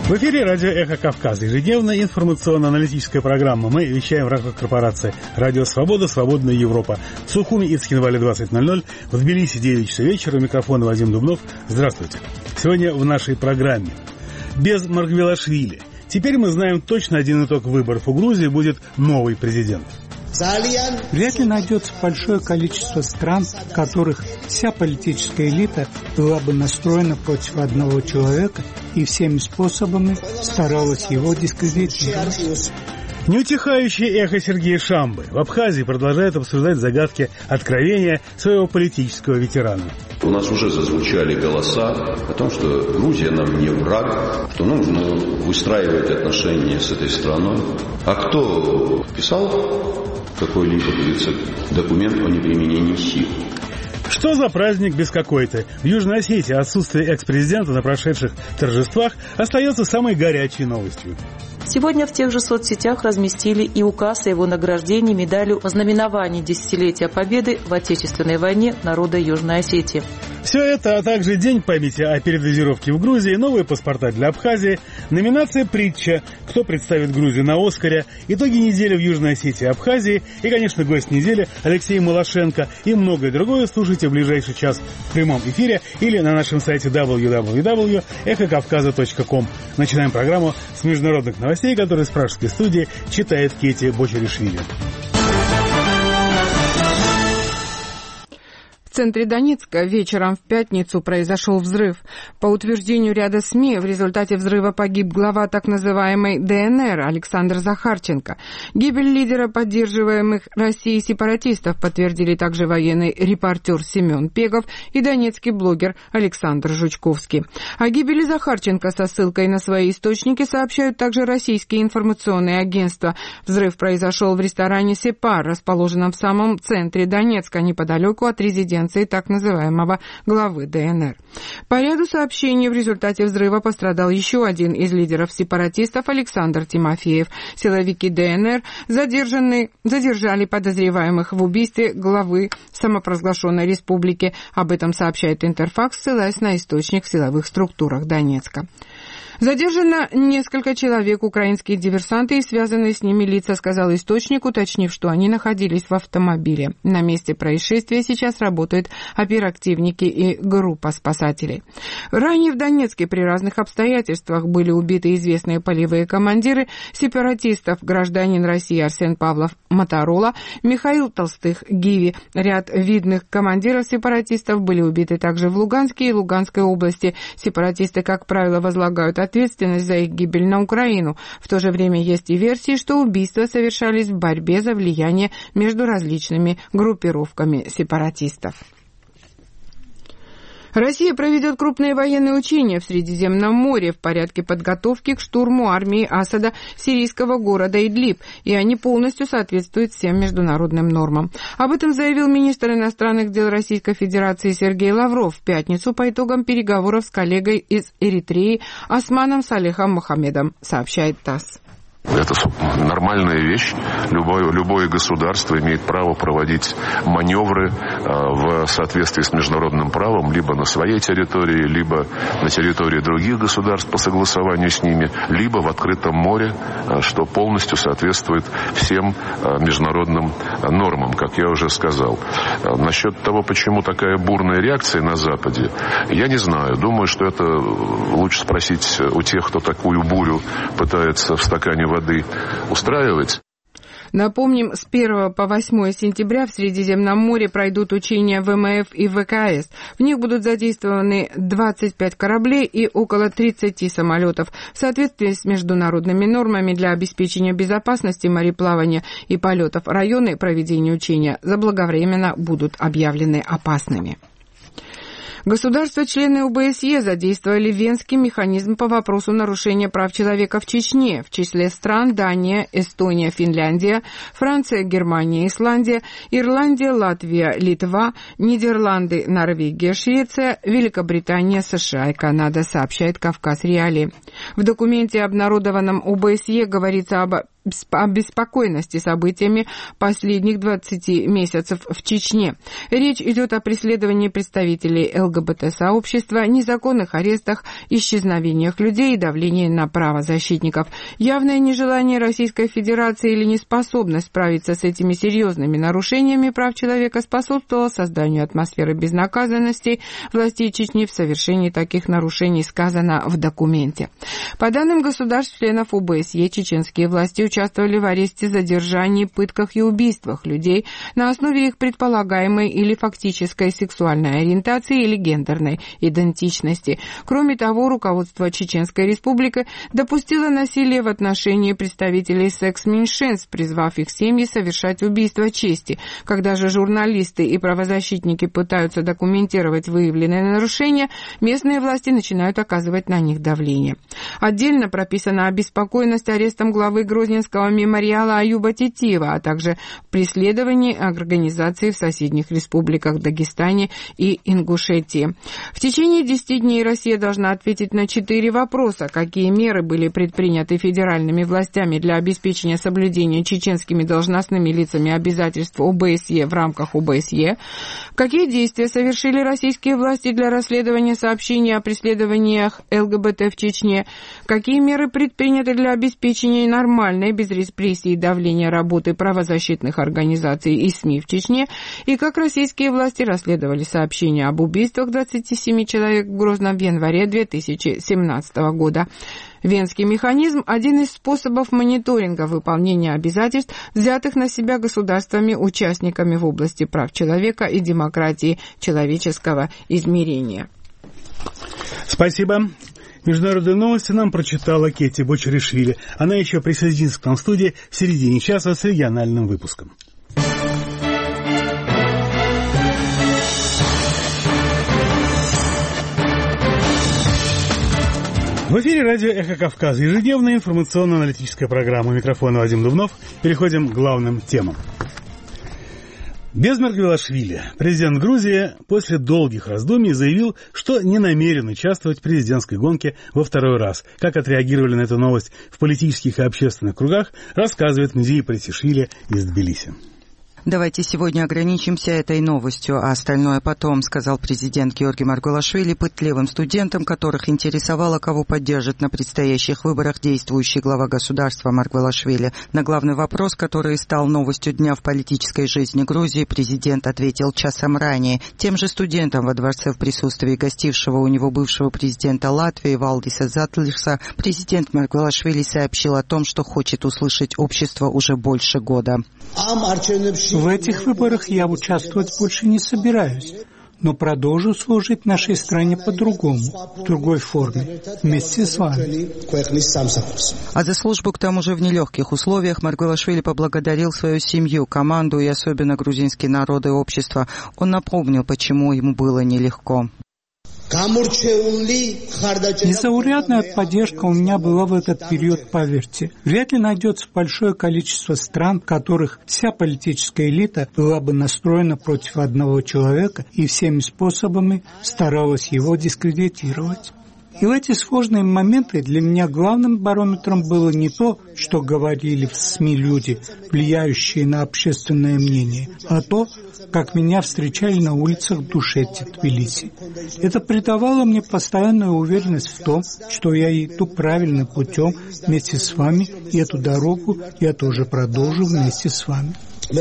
В эфире радио «Эхо Кавказа». Ежедневная информационно-аналитическая программа. Мы вещаем в рамках корпорации «Радио Свобода. Свободная Европа». В Сухуми и Цхинвале 20:00, в Тбилиси 9 часов вечера. У микрофона Вадим Дубнов. Здравствуйте. Сегодня в нашей программе. Без Маргвелашвили. Теперь мы знаем точно один итог выборов. У Грузии будет новый президент. Вряд ли найдется большое количество стран, в которых вся политическая элита была бы настроена против одного человека и всеми способами старалась его дискредитировать. Неутихающее эхо Сергея Шамбы в Абхазии продолжает обсуждать загадки откровения своего политического ветерана. У нас уже зазвучали голоса о том, что Грузия нам не враг, что нужно выстраивать отношения с этой страной. А кто писал какой-либо, говорится, документ о неприменении сил? Что за праздник без какой-то? В Южной Осетии отсутствие экс-президента на прошедших торжествах остается самой горячей новостью. Сегодня в тех же соцсетях разместили и указ о его награждении медалью о знаменовании десятилетия победы в Отечественной войне народа Южной Осетии. Все это, а также День памяти о передозировке в Грузии, новые паспорта для Абхазии, номинация «Притча», кто представит Грузию на «Оскаре», итоги недели в Южной Осетии и Абхазии и, конечно, гость недели Алексей Малашенко и многое другое слушайте в ближайший час в прямом эфире или на нашем сайте www.эхокавказа.ком. Начинаем программу с международных новостей, которые с пражской студии читает Кети Бочеришвили. В центре Донецка вечером в пятницу произошел взрыв. По утверждению ряда СМИ, в результате взрыва погиб глава так называемой ДНР Александр Захарченко. Гибель лидера поддерживаемых Россией сепаратистов подтвердили также военный репортер Семен Пегов и донецкий блогер Александр Жучковский. О гибели Захарченко со ссылкой на свои источники сообщают также российские информационные агентства. Взрыв произошел в ресторане «Сепар», расположенном в самом центре Донецка, неподалеку от резиденции так называемого главы ДНР. По ряду сообщений в результате взрыва пострадал еще один из лидеров сепаратистов Александр Тимофеев. Силовики ДНР задержали подозреваемых в убийстве главы самопровозглашенной республики. Об этом сообщает Интерфакс, ссылаясь на источник в силовых структурах Донецка. Задержано несколько человек, украинские диверсанты и связанные с ними лица, сказал источник, уточнив, что они находились в автомобиле. На месте происшествия сейчас работают оперативники и группа спасателей. Ранее в Донецке при разных обстоятельствах были убиты известные полевые командиры сепаратистов, гражданин России Арсен Павлов Моторола, Михаил Толстых Гиви. Ряд видных командиров сепаратистов были убиты также в Луганске и Луганской области. Сепаратисты, как правило, возлагают ответственность за их гибель на Украину. В то же время есть и версии, что убийства совершались в борьбе за влияние между различными группировками сепаратистов. Россия проведет крупные военные учения в Средиземном море в порядке подготовки к штурму армии Асада сирийского города Идлиб, и они полностью соответствуют всем международным нормам. Об этом заявил министр иностранных дел Российской Федерации Сергей Лавров в пятницу по итогам переговоров с коллегой из Эритреи Османом Салехом Мохаммедом, сообщает ТАСС. Это нормальная вещь. Любое государство имеет право проводить маневры в соответствии с международным правом либо на своей территории, либо на территории других государств по согласованию с ними, либо в открытом море, что полностью соответствует всем международным нормам, как я уже сказал. Насчет того, почему такая бурная реакция на Западе, я не знаю. Думаю, что это лучше спросить у тех, кто такую бурю пытается в стакане воды устраивать. Напомним, с 1 по 8 сентября в Средиземном море пройдут учения ВМФ и ВКС. В них будут задействованы 25 кораблей и около 30 самолетов. В соответствии с международными нормами для обеспечения безопасности мореплавания и полетов районы проведения учения заблаговременно будут объявлены опасными. Государства-члены ОБСЕ задействовали Венский механизм по вопросу нарушения прав человека в Чечне. В числе стран Дания, Эстония, Финляндия, Франция, Германия, Исландия, Ирландия, Латвия, Литва, Нидерланды, Норвегия, Швеция, Великобритания, США и Канада, сообщает Кавказ Реалии. В документе, обнародованном ОБСЕ, говорится об обеспокоенности событиями последних 20 месяцев в Чечне. Речь идет о преследовании представителей ЛГБТ-сообщества, незаконных арестах, исчезновениях людей и давлении на правозащитников. Явное нежелание Российской Федерации или неспособность справиться с этими серьезными нарушениями прав человека способствовало созданию атмосферы безнаказанности властей Чечни в совершении таких нарушений, сказано в документе. По данным государств-членов ОБСЕ, чеченские власти участвовали в аресте, задержании, пытках и убийствах людей на основе их предполагаемой или фактической сексуальной ориентации или гендерной идентичности. Кроме того, руководство Чеченской Республики допустило насилие в отношении представителей секс-меньшинств, призвав их семьи совершать убийство чести. Когда же журналисты и правозащитники пытаются документировать выявленные нарушения, местные власти начинают оказывать на них давление. Отдельно прописана обеспокоенность арестом главы Грозненского мемориала Аюба Тетиева, а также преследований организаций в соседних республиках Дагестане и Ингушетии. В течение 10 дней Россия должна ответить на 4 вопроса. Какие меры были предприняты федеральными властями для обеспечения соблюдения чеченскими должностными лицами обязательств ОБСЕ в рамках ОБСЕ? Какие действия совершили российские власти для расследования сообщений о преследованиях ЛГБТ в Чечне? Какие меры предприняты для обеспечения нормальной, без репрессий и давления работы правозащитных организаций и СМИ в Чечне? И как российские власти расследовали сообщения об убийствах 27 человек в Грозном в январе 2017 года? Венский механизм – один из способов мониторинга выполнения обязательств, взятых на себя государствами-участниками в области прав человека и демократии человеческого измерения. Спасибо. Международные новости нам прочитала Кетти Бочаришвили. Она еще присоединится к нам в студии в середине часа с региональным выпуском. В эфире радио «Эхо Кавказа». Ежедневная информационно-аналитическая программа. У микрофона Вадим Дубнов. Переходим к главным темам. Без Маргвелашвили президент Грузии после долгих раздумий заявил, что не намерен участвовать в президентской гонке во второй раз. Как отреагировали на эту новость в политических и общественных кругах, рассказывает Медии Пратишвили из Тбилиси. Давайте сегодня ограничимся этой новостью, а остальное потом, сказал президент Георгий Маргвелашвили пытливым студентам, которых интересовало, кого поддержит на предстоящих выборах действующий глава государства Маргвелашвили. На главный вопрос, который стал новостью дня в политической жизни Грузии, президент ответил часом ранее. Тем же студентам во дворце в присутствии гостившего у него бывшего президента Латвии Валдиса Затлиса президент Маргвелашвили сообщил о том, что хочет услышать общество уже больше года. В этих выборах я участвовать больше не собираюсь, но продолжу служить нашей стране по-другому, в другой форме, вместе с вами. А за службу, к тому же, в нелегких условиях Маргвелашвили поблагодарил свою семью, команду и особенно грузинский народ и общество. Он напомнил, почему ему было нелегко. Незаурядная поддержка у меня была в этот период, поверьте. Вряд ли найдется большое количество стран, в которых вся политическая элита была бы настроена против одного человека и всеми способами старалась его дискредитировать. И в эти сложные моменты для меня главным барометром было не то, что говорили в СМИ люди, влияющие на общественное мнение, а то, как меня встречали на улицах Душети, Тбилиси. Это придавало мне постоянную уверенность в том, что я иду правильным путем вместе с вами, и эту дорогу я тоже продолжу вместе с вами.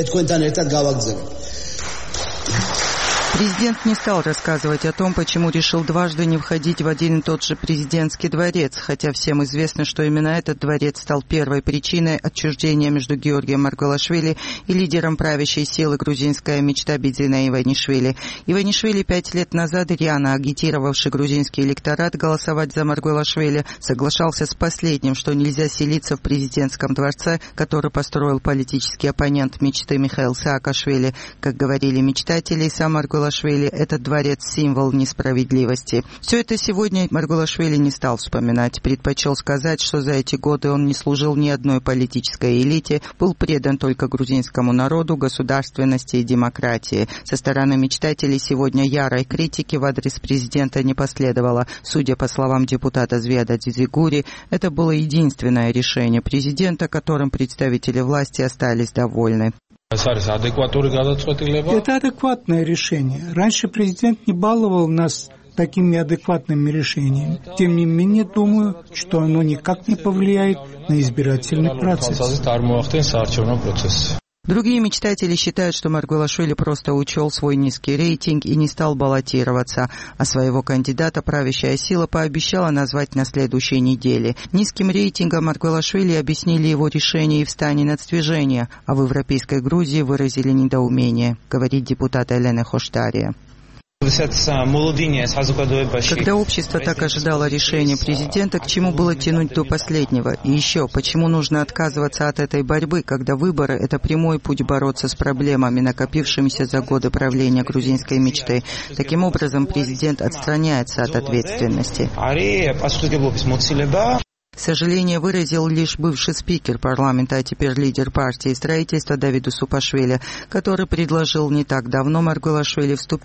Президент не стал рассказывать о том, почему решил дважды не входить в один и тот же президентский дворец, хотя всем известно, что именно этот дворец стал первой причиной отчуждения между Георгием Маргвелашвили и лидером правящей силы «Грузинская мечта» Бидзина Иванишвили. Иванишвили 5 лет назад, рьяно агитировавший грузинский электорат голосовать за Маргвелашвили, соглашался с последним, что нельзя селиться в президентском дворце, который построил политический оппонент мечты Михаил Саакашвили. Как говорили мечтатели, сам Маргвелашвили Маргулашвили, этот дворец – символ несправедливости. Все это сегодня Маргулашвили не стал вспоминать. Предпочел сказать, что за эти годы он не служил ни одной политической элите, был предан только грузинскому народу, государственности и демократии. Со стороны мечтателей сегодня ярой критики в адрес президента не последовало. Судя по словам депутата Зведа Дзигури, это было единственное решение президента, которым представители власти остались довольны. Это адекватное решение. Раньше президент не баловал нас такими адекватными решениями. Тем не менее, думаю, что оно никак не повлияет на избирательный процесс. Другие мечтатели считают, что Маргулашвили просто учел свой низкий рейтинг и не стал баллотироваться, а своего кандидата правящая сила пообещала назвать на следующей неделе. Низким рейтингом Маргулашвили объяснили его решение и встание над движения, а в Европейской Грузии выразили недоумение, говорит депутат Елена Хоштария. Когда общество так ожидало решения президента, к чему было тянуть до последнего? И еще, почему нужно отказываться от этой борьбы, когда выборы – это прямой путь бороться с проблемами, накопившимися за годы правления грузинской мечты? Таким образом, президент отстраняется от ответственности. Сожаление выразил лишь бывший спикер парламента, а теперь лидер партии строительства Давид Усупашвили, который предложил не так давно Маргулашвили вступить.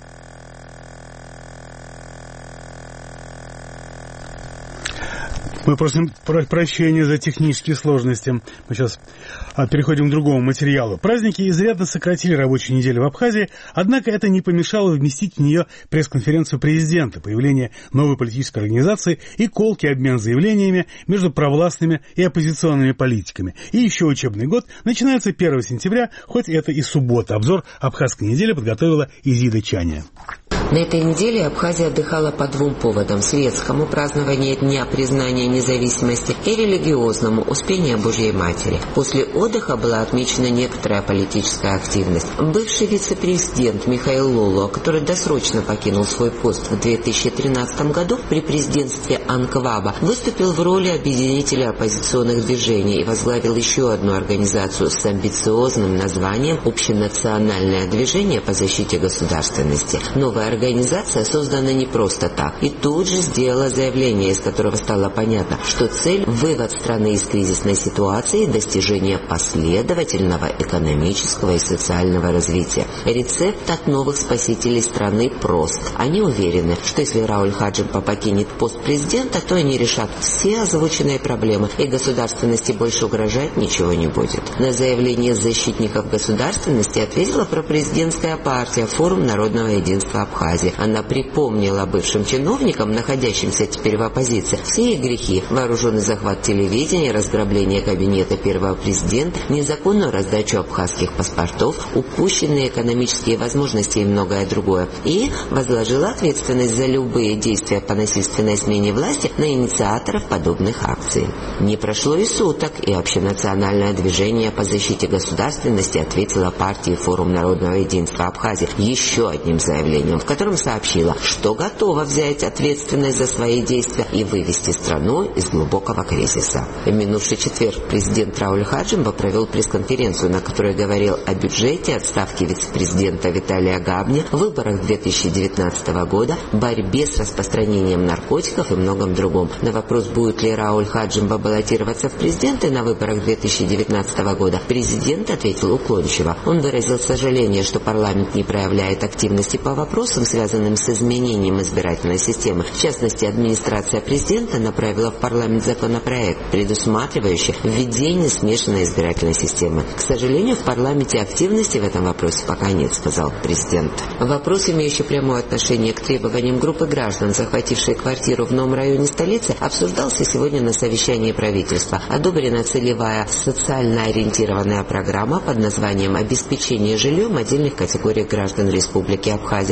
Мы просим прощения за технические сложности. Мы сейчас переходим к другому материалу. Праздники изрядно сократили рабочую неделю в Абхазии, однако это не помешало вместить в нее пресс-конференцию президента, появление новой политической организации и колкий обмен заявлениями между провластными и оппозиционными политиками. И еще учебный год начинается 1 сентября, хоть это и суббота. Обзор абхазской недели подготовила Изида Чаня. На этой неделе Абхазия отдыхала по двум поводам: светскому — празднование Дня признания независимости, и религиозному — Успения Божьей Матери. После отдыха была отмечена некоторая политическая активность. Бывший вице-президент Михаил Лоло, который досрочно покинул свой пост в 2013 году при президентстве Анкваба, выступил в роли объединителя оппозиционных движений и возглавил еще одну организацию с амбициозным названием «Общенациональное движение по защите государственности». Новая организация создана не просто так, и тут же сделала заявление, из которого стало понятно, что цель – вывод страны из кризисной ситуации и достижение последовательного экономического и социального развития. Рецепт от новых спасителей страны прост. Они уверены, что если Рауль Хаджимба покинет пост президента, то они решат все озвученные проблемы, и государственности больше угрожать ничего не будет. На заявление защитников государственности ответила пропрезидентская партия «Форум народного единства Абхазии». Она припомнила бывшим чиновникам, находящимся теперь в оппозиции, все их грехи: вооруженный захват телевидения, разграбление кабинета первого президента, незаконную раздачу абхазских паспортов, упущенные экономические возможности и многое другое. И возложила ответственность за любые действия по насильственной смене власти на инициаторов подобных акций. Не прошло и суток, и общенациональное движение по защите государственности ответило партии «Форум народного единства Абхазии» еще одним заявлением, в котором сообщила, что готова взять ответственность за свои действия и вывести страну из глубокого кризиса. В минувший четверг президент Рауль Хаджимба провел пресс-конференцию, на которой говорил о бюджете, отставке вице-президента Виталия Габни, выборах 2019 года, борьбе с распространением наркотиков и многом другом. На вопрос, будет ли Рауль Хаджимба баллотироваться в президенты на выборах 2019 года, президент ответил уклончиво. Он выразил сожаление, что парламент не проявляет активности по вопросам, связанным с изменением избирательной системы. В частности, администрация президента направила в парламент законопроект, предусматривающий введение смешанной избирательной системы. К сожалению, в парламенте активности в этом вопросе пока нет, сказал президент. Вопрос, имеющий прямое отношение к требованиям группы граждан, захватившей квартиру в новом районе столицы, обсуждался сегодня на совещании правительства. Одобрена целевая социально ориентированная программа под названием «Обеспечение жильем отдельных категорий граждан Республики Абхазия». Она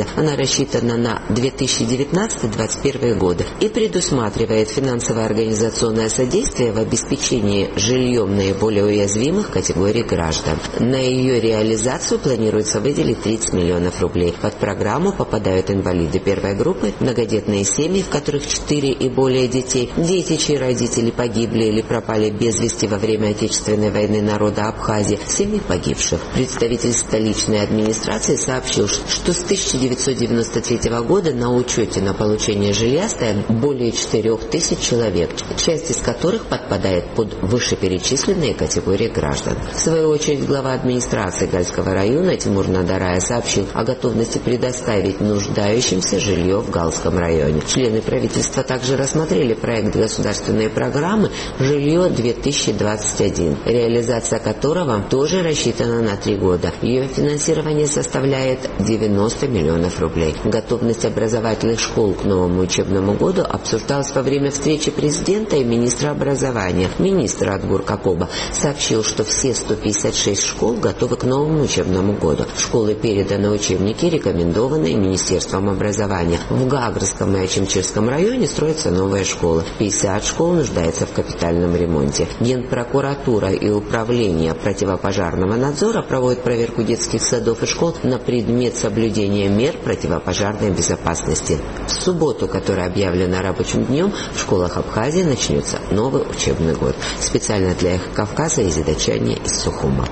рассчитана на 2019-2021 годы и предусматривает финансово-организационное содействие в обеспечении жильем наиболее уязвимых категорий граждан. На ее реализацию планируется выделить 30 миллионов рублей. Под программу попадают инвалиды первой группы, многодетные семьи, в которых 4 и более детей, дети, чьи родители погибли или пропали без вести во время Отечественной войны народа Абхазии, семьи погибших. Представитель столичной администрации сообщил, что с 1993 года на учете на получение жилья стоят более 4000 человек, часть из которых подпадает под вышеперечисленные категории граждан. В свою очередь, глава администрации Гальского района Тимур Надарая сообщил о готовности предоставить нуждающимся жилье в Галском районе. Члены правительства также рассмотрели проект государственной программы «Жилье-2021», реализация которого тоже рассчитана на 3 года. Ее финансирование составляет 90 миллионов рублей. Готовность образовательных школ к новому учебному году обсуждалась во время встречи президента и министра образования. Министр Адгур Кокоба сообщил, что все 156 школ готовы к новому учебному году. В школы переданы учебники, рекомендованные Министерством образования. В Гагрском и Очимчирском районе строятся новые школы. 50 школ нуждаются в капитальном ремонте. Генпрокуратура и Управление противопожарного надзора проводят проверку детских садов и школ на предмет соблюдения мер противопожарной безопасности. В субботу, которая объявлена рабочим днем, в школах Абхазии начнется новый учебный год. Специально для Эхо Кавказа из Идачани из Сухума.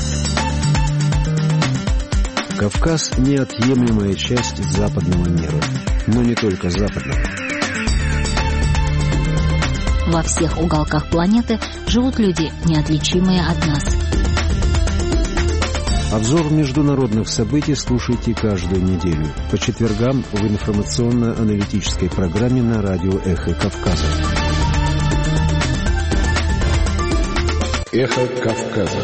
Кавказ – неотъемлемая часть западного мира, но не только западного. Во всех уголках планеты живут люди, неотличимые от нас. Обзор международных событий слушайте каждую неделю по четвергам в информационно-аналитической программе на радио «Эхо Кавказа». «Эхо Кавказа».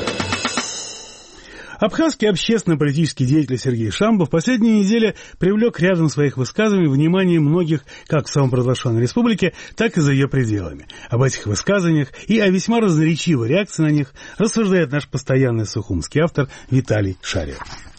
Абхазский общественно-политический деятель Сергей Шамба в последние недели привлек рядом своих высказываний внимание многих как в самопровозглашенной республике, так и за ее пределами. Об этих высказываниях и о весьма разноречивой реакции на них рассуждает наш постоянный сухумский автор Виталий Шарев.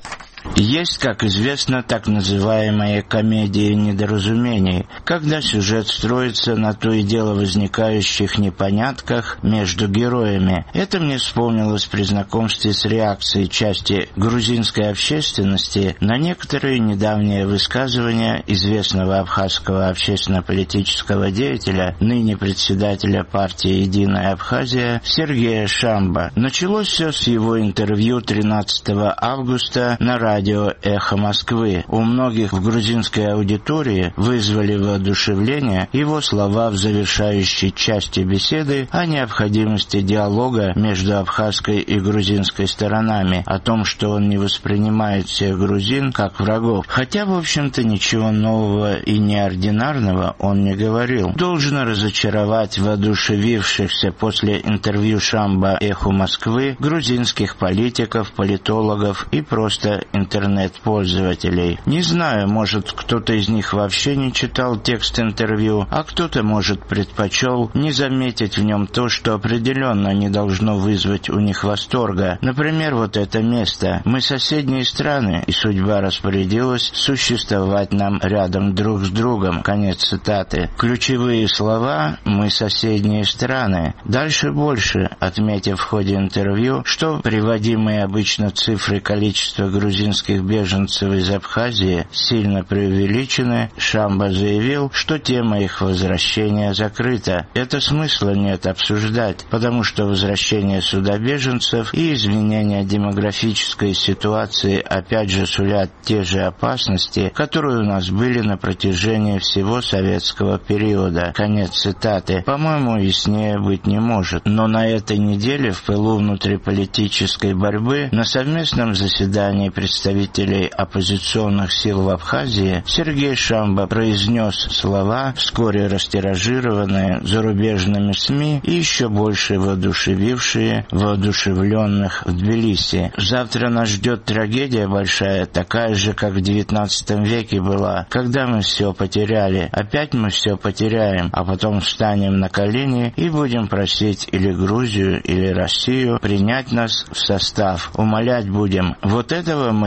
Есть, как известно, так называемые комедии недоразумений, когда сюжет строится на то и дело возникающих непонятках между героями. Это мне вспомнилось при знакомстве с реакцией части грузинской общественности на некоторые недавние высказывания известного абхазского общественно-политического деятеля, ныне председателя партии «Единая Абхазия» Сергея Шамба. Началось все с его интервью 13 августа на радио «Эхо Москвы». У многих в грузинской аудитории вызвали воодушевление его слова в завершающей части беседы о необходимости диалога между абхазской и грузинской сторонами, о том, что он не воспринимает всех грузин как врагов. Хотя, в общем-то, ничего нового и неординарного он не говорил. Должно разочаровать воодушевившихся после интервью Шамба «Эху Москвы» грузинских политиков, политологов и просто интернет-пользователей. Не знаю, может, кто-то из них вообще не читал текст интервью, а кто-то, может, предпочел не заметить в нем то, что определенно не должно вызвать у них восторга. Например, вот это место. Мы соседние страны, и судьба распорядилась существовать нам рядом друг с другом. Конец цитаты. Ключевые слова «мы соседние страны». Дальше больше, отметив в ходе интервью, что приводимые обычно цифры количества грузинских беженцев из Абхазии сильно преувеличены, Шамба заявил, что тема их возвращения закрыта. Это смысла нет обсуждать, потому что возвращение сюда беженцев и изменение демографической ситуации опять же сулят те же опасности, которые у нас были на протяжении всего советского периода. Конец цитаты. По-моему, яснее быть не может. Но на этой неделе в пылу внутриполитической борьбы на совместном заседании представителей оппозиционных сил в Абхазии Сергей Шамба произнес слова, вскоре растиражированные зарубежными СМИ и еще больше воодушевившие воодушевленных в Тбилиси. Завтра нас ждет трагедия большая, такая же, как в XIX веке была, когда мы все потеряли. Опять мы все потеряем, а потом встанем на колени и будем просить или Грузию, или Россию принять нас в состав. Умолять будем. Вот этого мы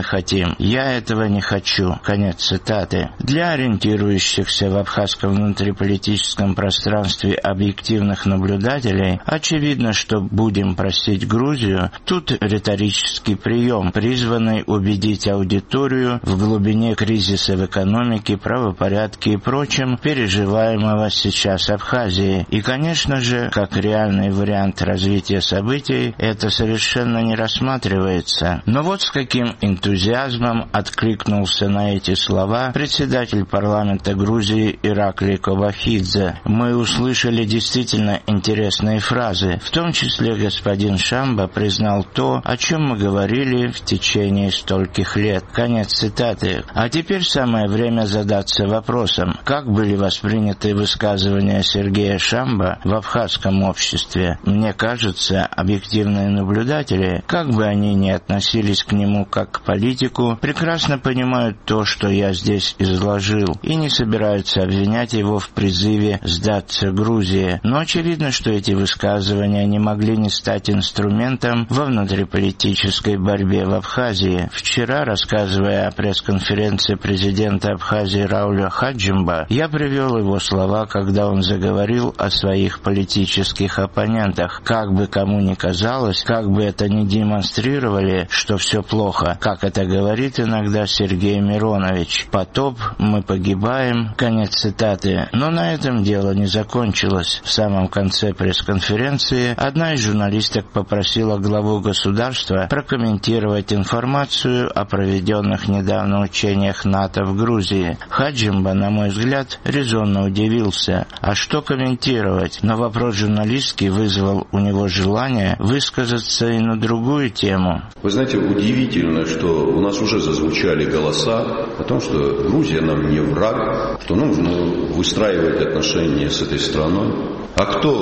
хотим. Я этого не хочу». Конец цитаты. Для ориентирующихся в абхазском внутриполитическом пространстве объективных наблюдателей очевидно, что «будем просить Грузию» тут риторический прием, призванный убедить аудиторию в глубине кризиса в экономике, правопорядке и прочем, переживаемого сейчас Абхазии. И, конечно же, как реальный вариант развития событий, это совершенно не рассматривается. Но вот с каким энтузиазмом откликнулся на эти слова председатель парламента Грузии Ираклий Кобахидзе. Мы услышали действительно интересные фразы. В том числе господин Шамба признал то, о чем мы говорили в течение стольких лет. Конец цитаты. А теперь самое время задаться вопросом, как были восприняты высказывания Сергея Шамба в абхазском обществе. Мне кажется, объективные наблюдатели, как бы они ни относились к нему как к политику, прекрасно понимают то, что я здесь изложил, и не собираются обвинять его в призыве сдаться Грузии. Но очевидно, что эти высказывания не могли не стать инструментом во внутриполитической борьбе в Абхазии. Вчера, рассказывая о пресс-конференции президента Абхазии Рауля Хаджимба, я привел его слова, когда он заговорил о своих политических оппонентах. Как бы кому ни казалось, как бы это ни демонстрировали, что все плохо, как это говорит иногда Сергей Миронович. «Потоп, мы погибаем», конец цитаты. Но на этом дело не закончилось. В самом конце пресс-конференции одна из журналисток попросила главу государства прокомментировать информацию о проведенных недавно учениях НАТО в Грузии. Хаджимба, на мой взгляд, резонно удивился. А что комментировать? Но вопрос журналистки вызвал у него желание высказаться и на другую тему. Вы знаете, удивительно, что у нас уже зазвучали голоса о том, что Грузия нам не враг, что нужно выстраивать отношения с этой страной. А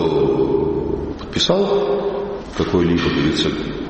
кто подписал какой-либо, говорится,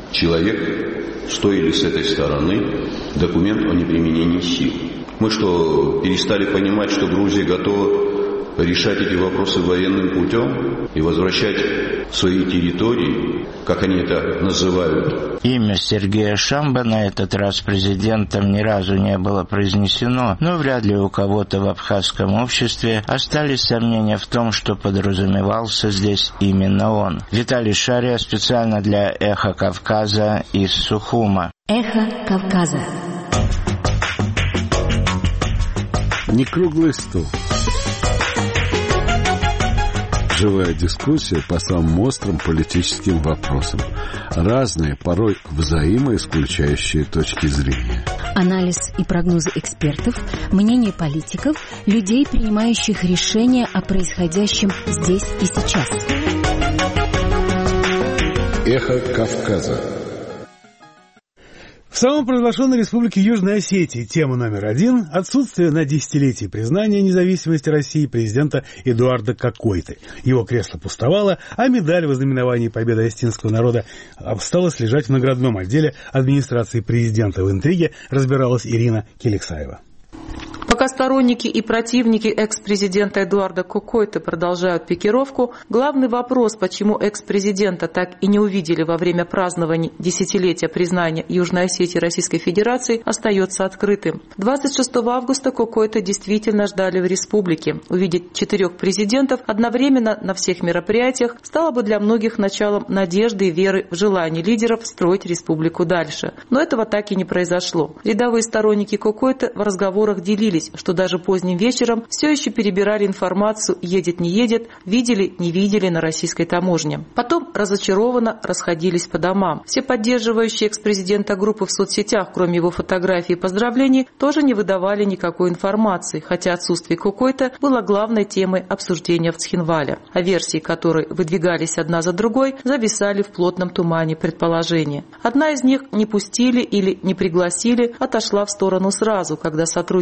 человек с той или с этой стороны документ о неприменении сил? Мы что, перестали понимать, что Грузия готова решать эти вопросы военным путем и возвращать свои территории, как они это называют? Имя Сергея Шамба на этот раз президентом ни разу не было произнесено, но вряд ли у кого-то в абхазском обществе остались сомнения в том, что подразумевался здесь именно он. Виталий Шария специально для «Эхо Кавказа» из Сухума. Эхо Кавказа. Не круглый стол. Живая дискуссия по самым острым политическим вопросам. Разные, порой взаимоисключающие точки зрения. Анализ и прогнозы экспертов, мнение политиков, людей, принимающих решения о происходящем здесь и сейчас. Эхо Кавказа. В самопровозглашенной республике Южной Осетии тема номер 1 – отсутствие на десятилетие признания независимости России президента Эдуарда Кокойты. Его кресло пустовало, а медаль в ознаменовании победы осетинского народа осталась лежать в наградном отделе администрации президента. В интриге разбиралась Ирина Келексаева. Пока сторонники и противники экс-президента Эдуарда Кокойты продолжают пикировку, главный вопрос, почему экс-президента так и не увидели во время празднования десятилетия признания Южной Осетии Российской Федерации, остается открытым. 26 августа Кокойта действительно ждали в республике. Увидеть 4 президентов одновременно на всех мероприятиях стало бы для многих началом надежды и веры в желание лидеров строить республику дальше. Но этого так и не произошло. Рядовые сторонники Кокойты в разговорах делились, что даже поздним вечером все еще перебирали информацию «едет, не едет», «видели, не видели» на российской таможне. Потом разочарованно расходились по домам. Все поддерживающие экс-президента группы в соцсетях, кроме его фотографий и поздравлений, тоже не выдавали никакой информации, хотя отсутствие Кокойты было главной темой обсуждения в Цхинвале. А версии, которые выдвигались одна за другой, зависали в плотном тумане предположений. Одна из них «не пустили» или «не пригласили» отошла в сторону сразу, когда сотрудники администрации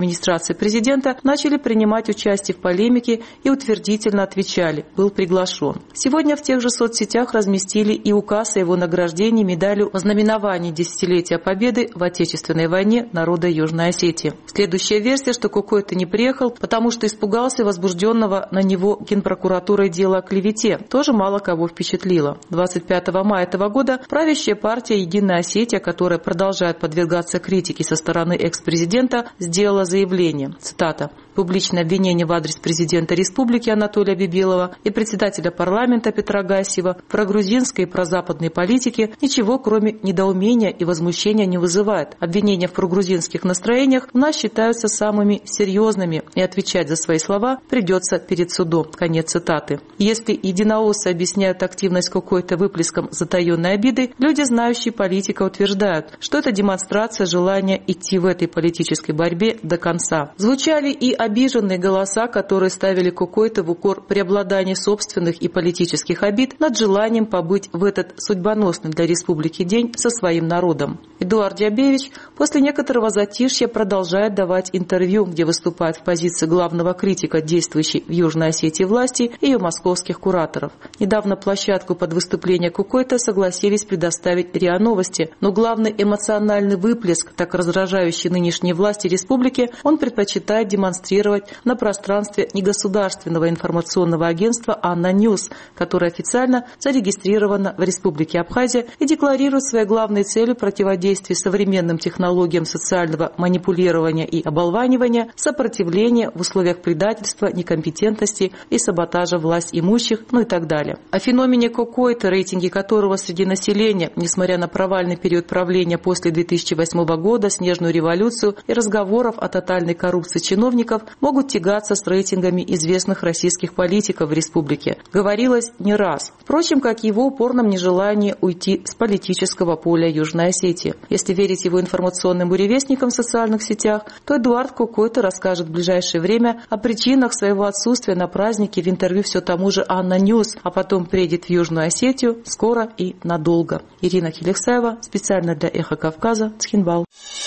администрации президента начали принимать участие в полемике и утвердительно отвечали «был приглашен». Сегодня в тех же соцсетях разместили и указ о его награждении медалью о знаменовании десятилетия победы в Отечественной войне народа Южной Осетии. Следующая версия, что Кокойто не приехал, потому что испугался возбужденного на него Генпрокуратурой дела о клевете, тоже мало кого впечатлило. 25 мая этого года правящая партия «Единая Осетия», которая продолжает подвергаться критике со стороны экс-президента, сделала заявление, цитата, «Публичное обвинение в адрес президента республики Анатолия Бибелова и председателя парламента Петра Гассиева в прогрузинской и прозападной политике ничего, кроме недоумения и возмущения, не вызывает. Обвинения в прогрузинских настроениях у нас считаются самыми серьезными, и отвечать за свои слова придется перед судом». Конец цитаты. Если единоосцы объясняют активность Кокойто выплеском затаенной обиды, люди, знающие политика, утверждают, что это демонстрация желания идти в этой политической борьбе до конца. Звучали и обиженные голоса, которые ставили Кокойто в укор преобладания собственных и политических обид над желанием побыть в этот судьбоносный для республики день со своим народом. Эдуард Дябевич после некоторого затишья продолжает давать интервью, где выступает в позиции главного критика действующей в Южной Осетии власти и ее московских кураторов. Недавно площадку под выступление Кокойто согласились предоставить РИА Новости, но главный эмоциональный выплеск, так раздражающий нынешней власти республики, он предпочитает демонстрировать на пространстве негосударственного информационного агентства «Анна Ньюс», которое официально зарегистрировано в Республике Абхазия и декларирует своей главной целью противодействие современным технологиям социального манипулирования и оболванивания, сопротивление в условиях предательства, некомпетентности и саботажа власть имущих, и так далее. О феномене Кокойто, рейтинги которого среди населения, несмотря на провальный период правления после 2008 года, снежную революцию и разговоров о тотальной коррупции чиновников, могут тягаться с рейтингами известных российских политиков в республике, говорилось не раз. Впрочем, как и его упорном нежелании уйти с политического поля Южной Осетии. Если верить его информационным буревестникам в социальных сетях, то Эдуард Кокойто расскажет в ближайшее время о причинах своего отсутствия на празднике в интервью все тому же «Анна Ньюс», а потом приедет в Южную Осетию скоро и надолго. Ирина Хилексаева, специально для «Эхо Кавказа», Цхинвал.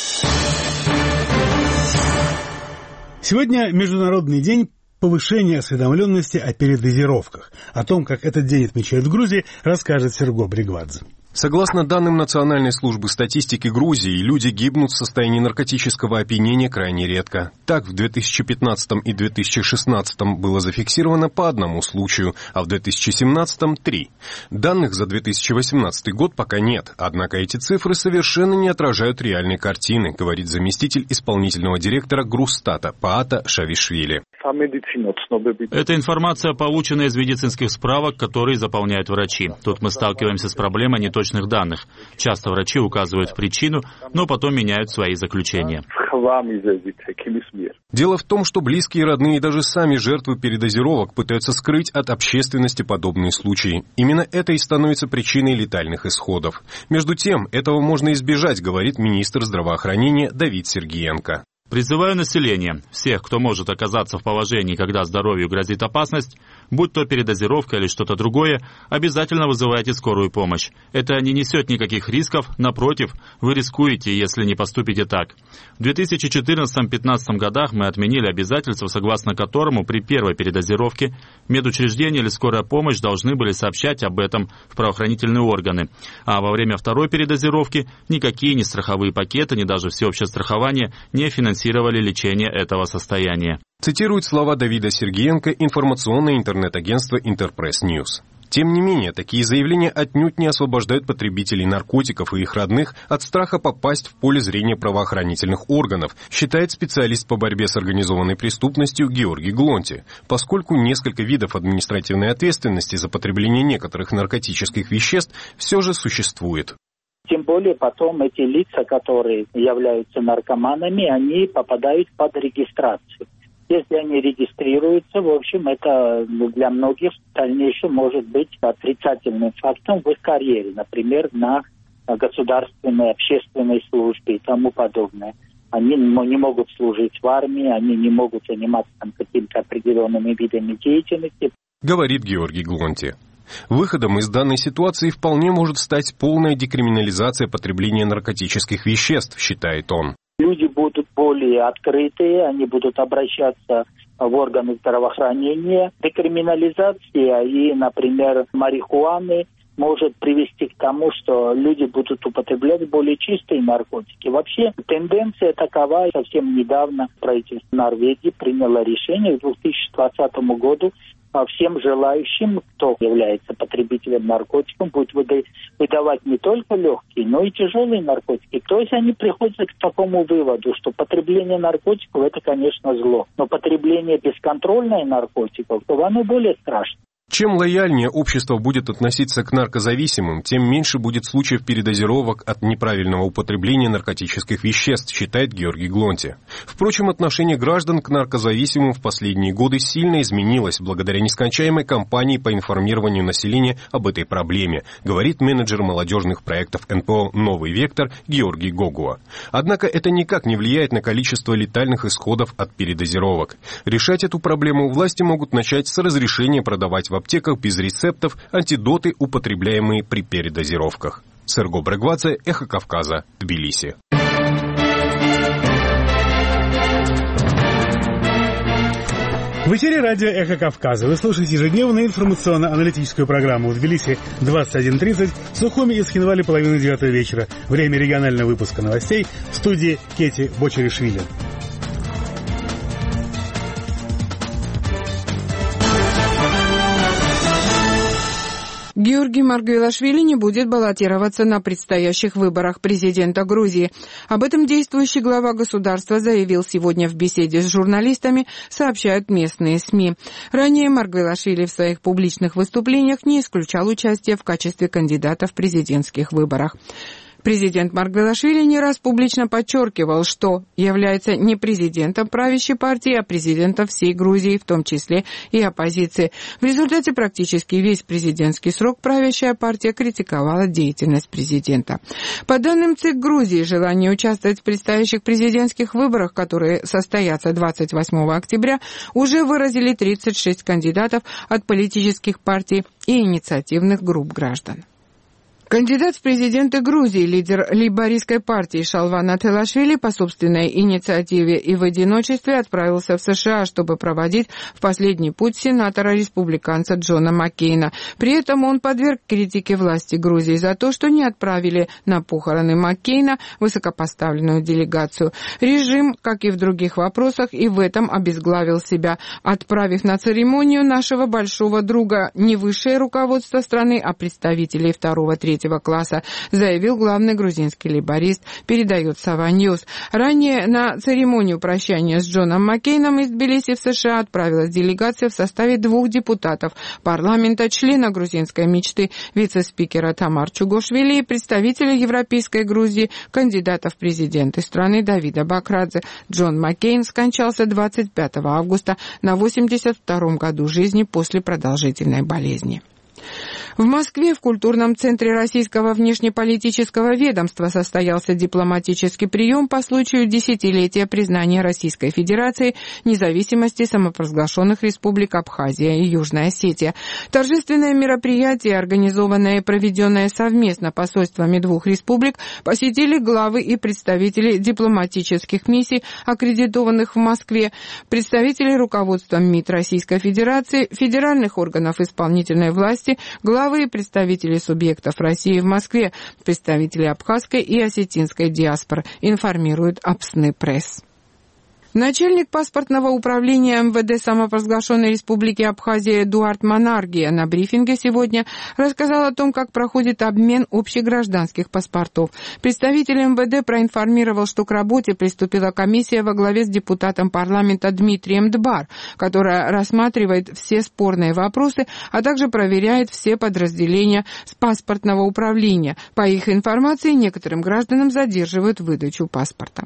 Сегодня Международный день повышения осведомленности о передозировках. О том, как этот день отмечают в Грузии, расскажет Серго Бригвадзе. Согласно данным Национальной службы статистики Грузии, люди гибнут в состоянии наркотического опьянения крайне редко. Так, в 2015 и 2016 было зафиксировано по одному случаю, а в 2017 – 3. Данных за 2018 год пока нет, однако эти цифры совершенно не отражают реальной картины, говорит заместитель исполнительного директора Грузстата Паата Шавишвили. Эта информация получена из медицинских справок, которые заполняют врачи. Тут мы сталкиваемся с проблемой неточных данных. Часто врачи указывают причину, но потом меняют свои заключения. Дело в том, что близкие и родные, даже сами жертвы передозировок, пытаются скрыть от общественности подобные случаи. Именно это и становится причиной летальных исходов. Между тем, этого можно избежать, говорит министр здравоохранения Давид Сергиенко. Призываю население, всех, кто может оказаться в положении, когда здоровью грозит опасность, будь то передозировка или что-то другое, обязательно вызывайте скорую помощь. Это не несет никаких рисков, напротив, вы рискуете, если не поступите так. В 2014-2015 годах мы отменили обязательство, согласно которому при первой передозировке медучреждения или скорая помощь должны были сообщать об этом в правоохранительные органы. А во время второй передозировки никакие ни страховые пакеты, ни даже всеобщее страхование не финансировали лечение этого состояния. Цитирует слова Давида Сергиенко информационное интернет-агентство Интерпресс Ньюс. Тем не менее, такие заявления отнюдь не освобождают потребителей наркотиков и их родных от страха попасть в поле зрения правоохранительных органов, считает специалист по борьбе с организованной преступностью Георгий Глонти, поскольку несколько видов административной ответственности за потребление некоторых наркотических веществ все же существует. Тем более потом эти лица, которые являются наркоманами, они попадают под регистрацию. Если они регистрируются, в общем, это для многих в дальнейшем может быть отрицательным фактом в их карьере, например, на государственной, общественной службе и тому подобное. Они не могут служить в армии, они не могут заниматься какими-то определенными видами деятельности. Говорит Георгий Глонти. Выходом из данной ситуации вполне может стать полная декриминализация потребления наркотических веществ, считает он. люди будут более открытые, они будут обращаться в органы здравоохранения. Декриминализация и, например, марихуаны может привести к тому, что люди будут употреблять более чистые наркотики. Вообще тенденция такова. Совсем недавно правительство Норвегии приняло решение к 2020 году всем желающим, кто является потребителем наркотиков, будет выдавать не только легкие, но и тяжелые наркотики. То есть они приходят к такому выводу, что потребление наркотиков – это, конечно, зло. Но потребление бесконтрольных наркотиков, то оно более страшно. Чем лояльнее общество будет относиться к наркозависимым, тем меньше будет случаев передозировок от неправильного употребления наркотических веществ, считает Георгий Глонти. Впрочем, отношение граждан к наркозависимым в последние годы сильно изменилось благодаря нескончаемой кампании по информированию населения об этой проблеме, говорит менеджер молодежных проектов НПО «Новый вектор» Георгий Гогуа. Однако это никак не влияет на количество летальных исходов от передозировок. Решать эту проблему власти могут начать с разрешения продавать в аптеках без рецептов антидоты, употребляемые при передозировках. Серго Брегвадзе, Эхо Кавказа, Тбилиси. В эфире радио «Эхо Кавказа». Вы слушаете ежедневную информационно-аналитическую программу в Тбилиси 21:30, в Сухуми и Цхинвале 8:30 вечера. Время регионального выпуска новостей в студии Кети Бочаришвили. Георгий Маргвелашвили не будет баллотироваться на предстоящих выборах президента Грузии. Об этом действующий глава государства заявил сегодня в беседе с журналистами, сообщают местные СМИ. Ранее Маргвелашвили в своих публичных выступлениях не исключал участие в качестве кандидата в президентских выборах. Президент Маргвелашвили не раз публично подчеркивал, что является не президентом правящей партии, а президентом всей Грузии, в том числе и оппозиции. В результате практически весь президентский срок правящая партия критиковала деятельность президента. По данным ЦИК Грузии, желание участвовать в предстоящих президентских выборах, которые состоятся 28 октября, уже выразили 36 кандидатов от политических партий и инициативных групп граждан. Кандидат в президенты Грузии, лидер лейбористской партии Шалван Ателашвили по собственной инициативе и в одиночестве отправился в США, чтобы проводить в последний путь сенатора-республиканца Джона Маккейна. При этом он подверг критике власти Грузии за то, что не отправили на похороны Маккейна высокопоставленную делегацию. Режим, как и в других вопросах, и в этом обезглавил себя, отправив на церемонию нашего большого друга не высшее руководство страны, а представителей второго-третьего класса, заявил главный грузинский лейборист, передает Сава Ньюс. Ранее на церемонию прощания с Джоном Маккейном из Тбилиси в США отправилась делегация в составе 2 депутатов парламента, члена грузинской мечты, вице-спикера Тамар Чугошвили и представителя Европейской Грузии, кандидата в президенты страны Давида Бакрадзе. Джон Маккейн скончался 25 августа на 82-м году жизни после продолжительной болезни. В Москве в культурном центре Российского внешнеполитического ведомства состоялся дипломатический прием по случаю десятилетия признания Российской Федерации независимости самопровозглашенных республик Абхазия и Южная Осетия. Торжественное мероприятие, организованное и проведенное совместно посольствами 2 республик, посетили главы и представители дипломатических миссий, аккредитованных в Москве, представители руководства МИД Российской Федерации, федеральных органов исполнительной власти, главы и представители субъектов России в Москве, представители абхазской и осетинской диаспор, информирует Апсны Пресс. Начальник паспортного управления МВД самопровозглашенной республики Абхазия Эдуард Монаргия на брифинге сегодня рассказал о том, как проходит обмен общегражданских паспортов. Представитель МВД проинформировал, что к работе приступила комиссия во главе с депутатом парламента Дмитрием Дбар, которая рассматривает все спорные вопросы, а также проверяет все подразделения с паспортного управления. По их информации, некоторым гражданам задерживают выдачу паспорта.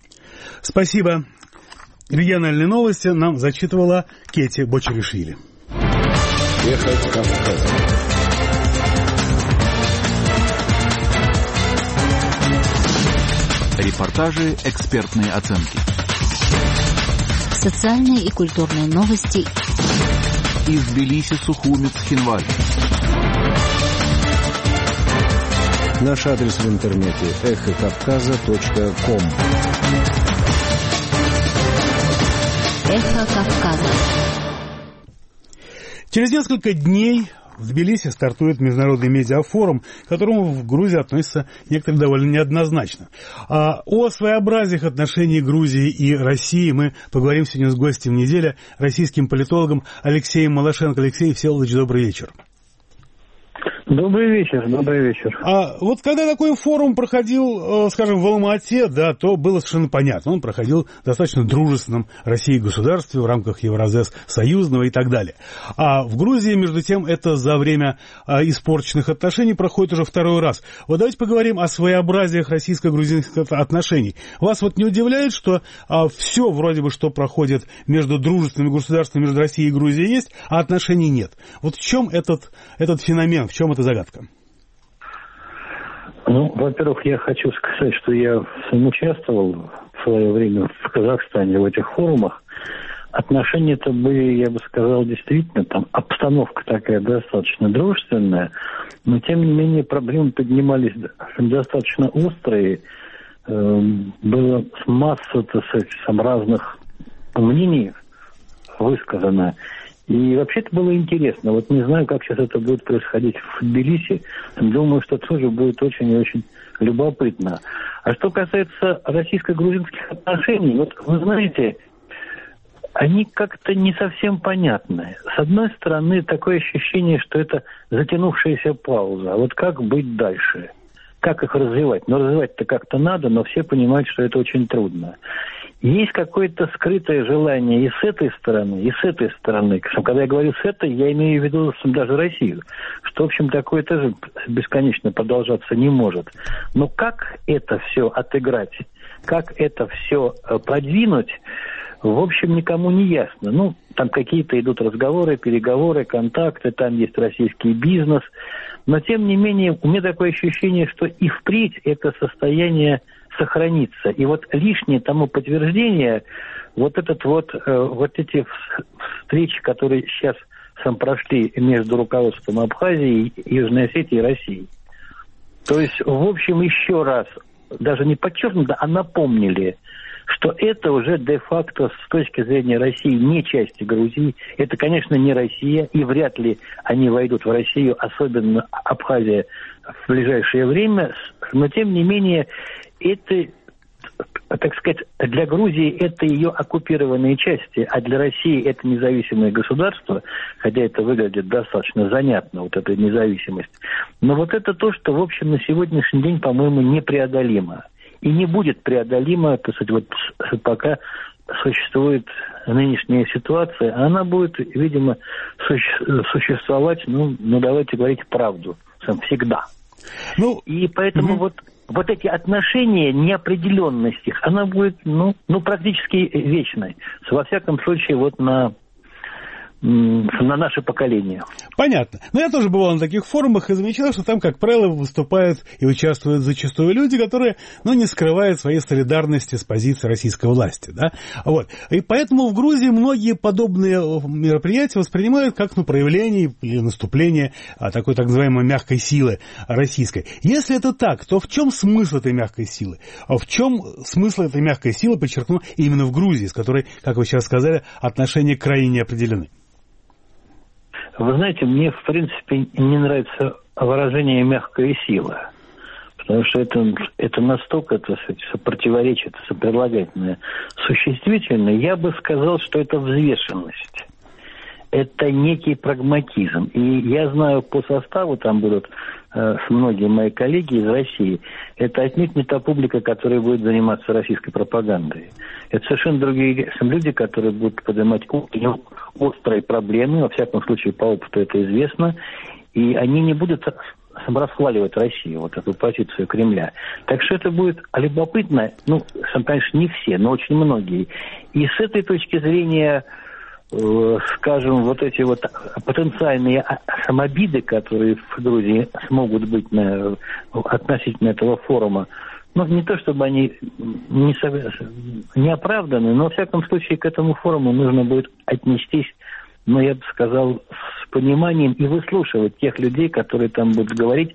Спасибо. Региональные новости нам зачитывала Кети Бочаришвили. Эхо Кавказа. Репортажи, экспертные оценки. Социальные и культурные новости. Из Тбилиси, Сухуми, Цхинвали. Наш адрес в интернете эхокавказа.ком. Эхо Кавказа. Через несколько дней в Тбилиси стартует международный медиафорум, к которому в Грузии относятся некоторые довольно неоднозначно. О своеобразиях отношений Грузии и России мы поговорим сегодня с гостем недели, российским политологом Алексеем Малашенко. Алексей Всеволодович, добрый вечер. Добрый вечер, добрый вечер. Вот когда такой форум проходил, скажем, в Алма-Ате, да, то было совершенно понятно. Он проходил в достаточно дружественном России государстве в рамках Евразес союзного и так далее. А в Грузии, между тем, это за время испорченных отношений проходит уже второй раз. Вот давайте поговорим о своеобразиях российско-грузинских отношений. Вас вот не удивляет, что все вроде бы, что проходит между дружественными государствами, между Россией и Грузией есть, а отношений нет? Вот в чем этот феномен, в чем эта загадка? Ну, во-первых, я хочу сказать, что я сам участвовал в свое время в Казахстане в этих форумах. Отношения-то были, я бы сказал, действительно, там обстановка такая достаточно дружественная, но тем не менее проблемы поднимались достаточно острые. Было масса разных мнений высказано. И вообще это было интересно. Вот не знаю, как сейчас это будет происходить в Тбилиси. Думаю, что тоже будет очень и очень любопытно. А что касается российско-грузинских отношений, вот вы знаете, они как-то не совсем понятны. С одной стороны, такое ощущение, что это затянувшаяся пауза. А вот как быть дальше? Как их развивать? Ну, развивать-то как-то надо, но все понимают, что это очень трудно. Есть какое-то скрытое желание и с этой стороны, и с этой стороны. Когда я говорю «с этой», я имею в виду даже Россию. Что, в общем, такое тоже бесконечно продолжаться не может. Но как это все отыграть, как это все продвинуть, в общем, никому не ясно. Ну, там какие-то идут разговоры, переговоры, контакты, там есть российский бизнес. Но, тем не менее, у меня такое ощущение, что и впредь это состояние сохранится. И вот лишнее тому подтверждение, вот эти встречи, которые сейчас прошли между руководством Абхазии, Южной Осетии и России. То есть, в общем, еще раз, даже не подчеркнуто, а напомнили, что это уже де-факто с точки зрения России не часть Грузии. Это, конечно, не Россия, и вряд ли они войдут в Россию, особенно Абхазия, в ближайшее время. Но, тем не менее, это, так сказать, для Грузии это ее оккупированные части, а для России это независимое государство, хотя это выглядит достаточно занятно, вот эта независимость. Но вот это то, что, в общем, на сегодняшний день, по-моему, непреодолимо. И не будет преодолимо, так сказать, вот пока существует нынешняя ситуация, она будет, видимо, существовать, ну давайте говорить правду, всегда. И поэтому вот эти отношения, неопределенность их, она будет, практически вечной. Во всяком случае, вот на наше поколение. Понятно. Но я тоже бывал на таких форумах и замечал, что там, как правило, выступают и участвуют зачастую люди, которые, не скрывают своей солидарности с позицией российской власти, да? Вот. И поэтому в Грузии многие подобные мероприятия воспринимают как, проявление или наступление такой так называемой мягкой силы российской. Если это так, то в чем смысл этой мягкой силы? В чем смысл этой мягкой силы, подчеркну, именно в Грузии, с которой, как вы сейчас сказали, отношения крайне неопределены? Вы знаете, мне, в принципе, не нравится выражение «мягкая сила», потому что это настолько, противоречит, прилагательное, существительное. Я бы сказал, что это взвешенность. Это некий прагматизм. И я знаю по составу, там будут многие мои коллеги из России, это отнюдь не та публика, которая будет заниматься российской пропагандой. Это совершенно другие люди, которые будут поднимать острые проблемы, во всяком случае по опыту это известно, и они не будут расхваливать Россию, вот эту позицию Кремля. Так что это будет любопытно, конечно, не все, но очень многие. И с этой точки зрения, скажем, вот эти вот потенциальные обиды, которые в Грузии смогут быть относительно этого форума, не то чтобы они не оправданы, но, во всяком случае, к этому форуму нужно будет отнестись, я бы сказал, с пониманием и выслушивать тех людей, которые там будут говорить,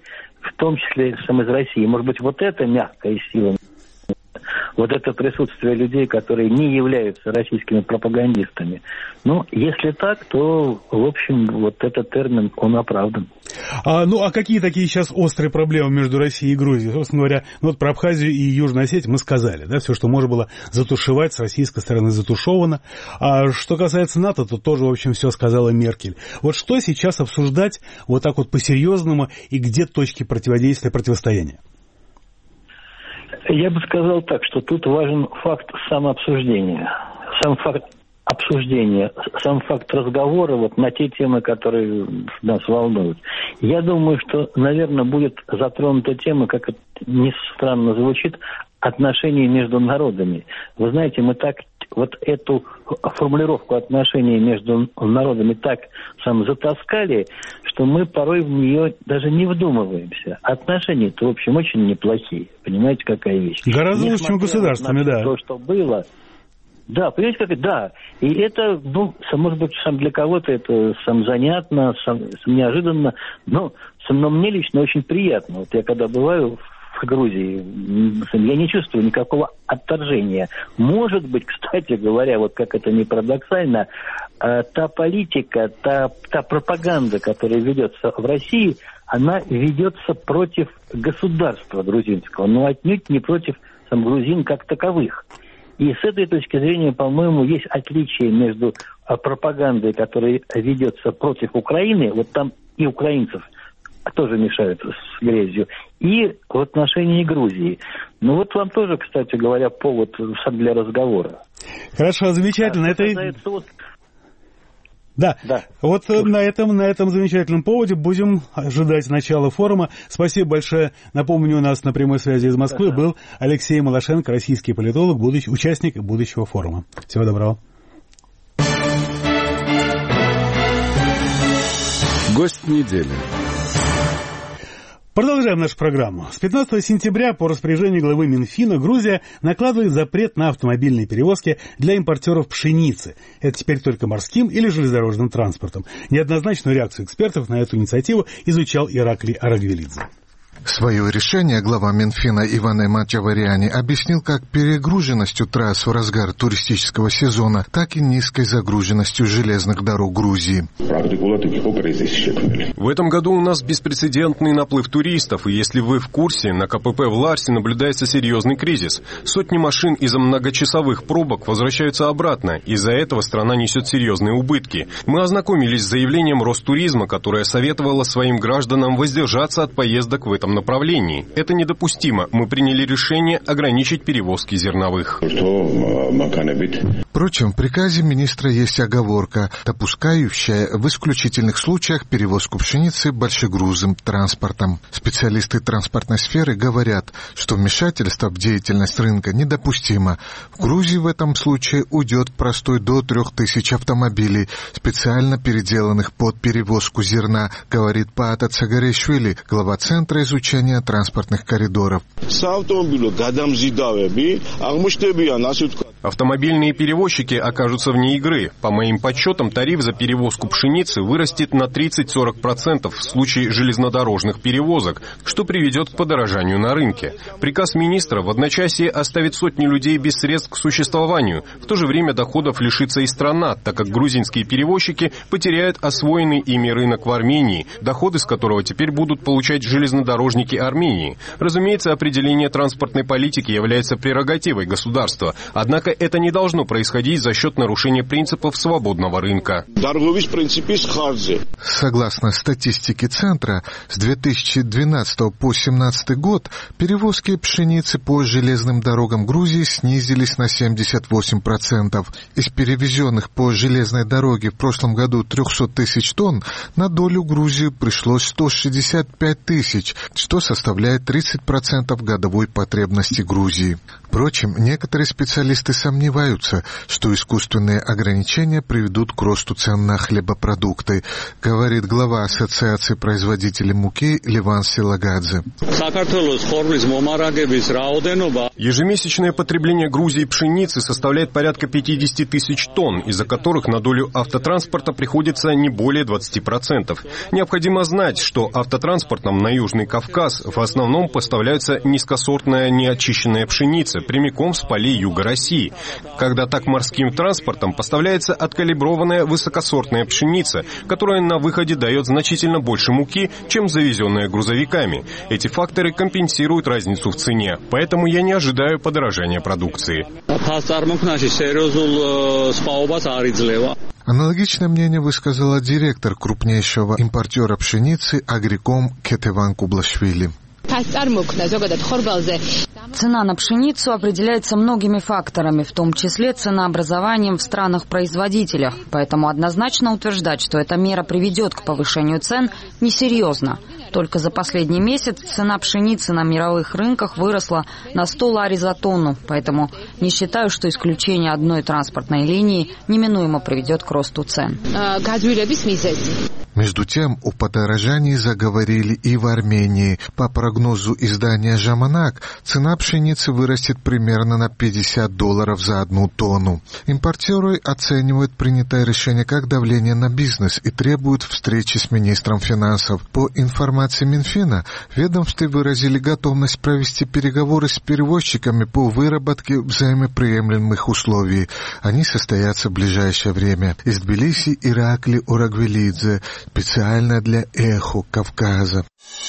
в том числе из России. Может быть, вот это мягкая сила, вот это присутствие людей, которые не являются российскими пропагандистами. Ну, если так, то, в общем, вот этот термин, он оправдан. А какие такие сейчас острые проблемы между Россией и Грузией? Собственно говоря, вот про Абхазию и Южную Осетию мы сказали, да, все, что можно было затушевать, с российской стороны затушевано. А что касается НАТО, то тоже, в общем, все сказала Меркель. Вот что сейчас обсуждать вот так вот по-серьезному и где точки противодействия, противостояния? Я бы сказал так, что тут важен факт самообсуждения, сам факт обсуждения, сам факт разговора вот на те темы, которые нас волнуют. Я думаю, что, наверное, будет затронута тема, как это ни странно звучит, отношения между народами. Вы знаете, мы так вот эту формулировку отношений между народами так затаскали, что мы порой в нее даже не вдумываемся. Отношения-то, в общем, очень неплохие. Понимаете, какая вещь? Гораздо лучше, чем государствами, да. То, что было... Да, понимаете, как это? Да. И это, может быть, для кого-то это занятно, неожиданно, но мне лично очень приятно. Вот я когда бываю в Грузии, я не чувствую никакого отторжения. Может быть, кстати говоря, вот как это ни парадоксально, та политика, та пропаганда, которая ведется в России, она ведется против государства грузинского, но отнюдь не против грузин как таковых. И с этой точки зрения, по-моему, есть отличие между пропагандой, которая ведется против Украины, вот там и украинцев тоже мешают с грязью, и в отношении Грузии. Ну вот вам тоже, кстати говоря, повод для разговора. Хорошо, замечательно. Да. Вот на этом замечательном поводе будем ожидать начала форума. Спасибо большое. Напомню, у нас на прямой связи из Москвы был Алексей Малашенко, российский политолог, участник будущего форума. Всего доброго. Гость недели. Продолжаем нашу программу. С 15 сентября по распоряжению главы Минфина Грузия накладывает запрет на автомобильные перевозки для импортеров пшеницы. Это теперь только морским или железнодорожным транспортом. Неоднозначную реакцию экспертов на эту инициативу изучал Ираклий Арагвелидзе. Свое решение глава Минфина Иван Мачавариани объяснил как перегруженностью трасс в разгар туристического сезона, так и низкой загруженностью железных дорог Грузии. В этом году у нас беспрецедентный наплыв туристов, и если вы в курсе, на КПП в Ларсе наблюдается серьезный кризис. Сотни машин из-за многочасовых пробок возвращаются обратно, из-за этого страна несет серьезные убытки. Мы ознакомились с заявлением Ростуризма, которое советовало своим гражданам воздержаться от поездок в этом направлении. Это недопустимо. Мы приняли решение ограничить перевозки зерновых. Впрочем, в приказе министра есть оговорка, допускающая в исключительных случаях перевозку пшеницы большегрузным транспортом. Специалисты транспортной сферы говорят, что вмешательство в деятельность рынка недопустимо. В Грузии в этом случае уйдет простой до 3000 автомобилей, специально переделанных под перевозку зерна, говорит Паата Цагаришвили, глава Центра изучения транспортных коридоров. Автомобильные перевозчики окажутся вне игры. По моим подсчетам, тариф за перевозку пшеницы вырастет на 30-40% в случае железнодорожных перевозок, что приведет к подорожанию на рынке. Приказ министра в одночасье оставит сотни людей без средств к существованию. В то же время доходов лишится и страна, так как грузинские перевозчики потеряют освоенный ими рынок в Армении, доходы с которого теперь будут получать железнодорожники Армении. Разумеется, определение транспортной политики является прерогативой государства, однако это не должно происходить за счет нарушения принципов свободного рынка. Согласно статистике Центра, с 2012 по 2017 год перевозки пшеницы по железным дорогам Грузии снизились на 78%. Из перевезенных по железной дороге в прошлом году 300 тысяч тонн на долю Грузии пришлось 165 тысяч, что составляет 30% годовой потребности Грузии. Впрочем, некоторые специалисты сомневаются, что искусственные ограничения приведут к росту цен на хлебопродукты, говорит глава Ассоциации производителей муки Леван Силагадзе. Ежемесячное потребление Грузии пшеницы составляет порядка 50 тысяч тонн, из-за которых на долю автотранспорта приходится не более 20%. Необходимо знать, что автотранспортом на Южный Кавказ в основном поставляются низкосортная неочищенная пшеница прямиком с полей юга России, когда так морским транспортом поставляется откалиброванная высокосортная пшеница, которая на выходе дает значительно больше муки, чем завезенная грузовиками. Эти факторы компенсируют разницу в цене, поэтому я не ожидаю подорожания продукции. Аналогичное мнение высказала директор крупнейшего импортера пшеницы «Агриком» Кетеван Кублашвили. Цена на пшеницу определяется многими факторами, в том числе ценообразованием в странах-производителях. Поэтому однозначно утверждать, что эта мера приведет к повышению цен, несерьезно. Только за последний месяц цена пшеницы на мировых рынках выросла на 100 лари за тонну. Поэтому не считаю, что исключение одной транспортной линии неминуемо приведет к росту цен. Между тем, о подорожании заговорили и в Армении. По прогнозу издания «Жаманак», цена пшеницы вырастет примерно на $50 за 1 тонну. Импортеры оценивают принятое решение как давление на бизнес и требуют встречи с министром финансов. По информации Минфина, в ведомстве выразили готовность провести переговоры с перевозчиками по выработке взаимоприемлемых условий. Они состоятся в ближайшее время. Из Тбилиси Иракли Урагвелидзе. Специально для «Эхо Кавказа».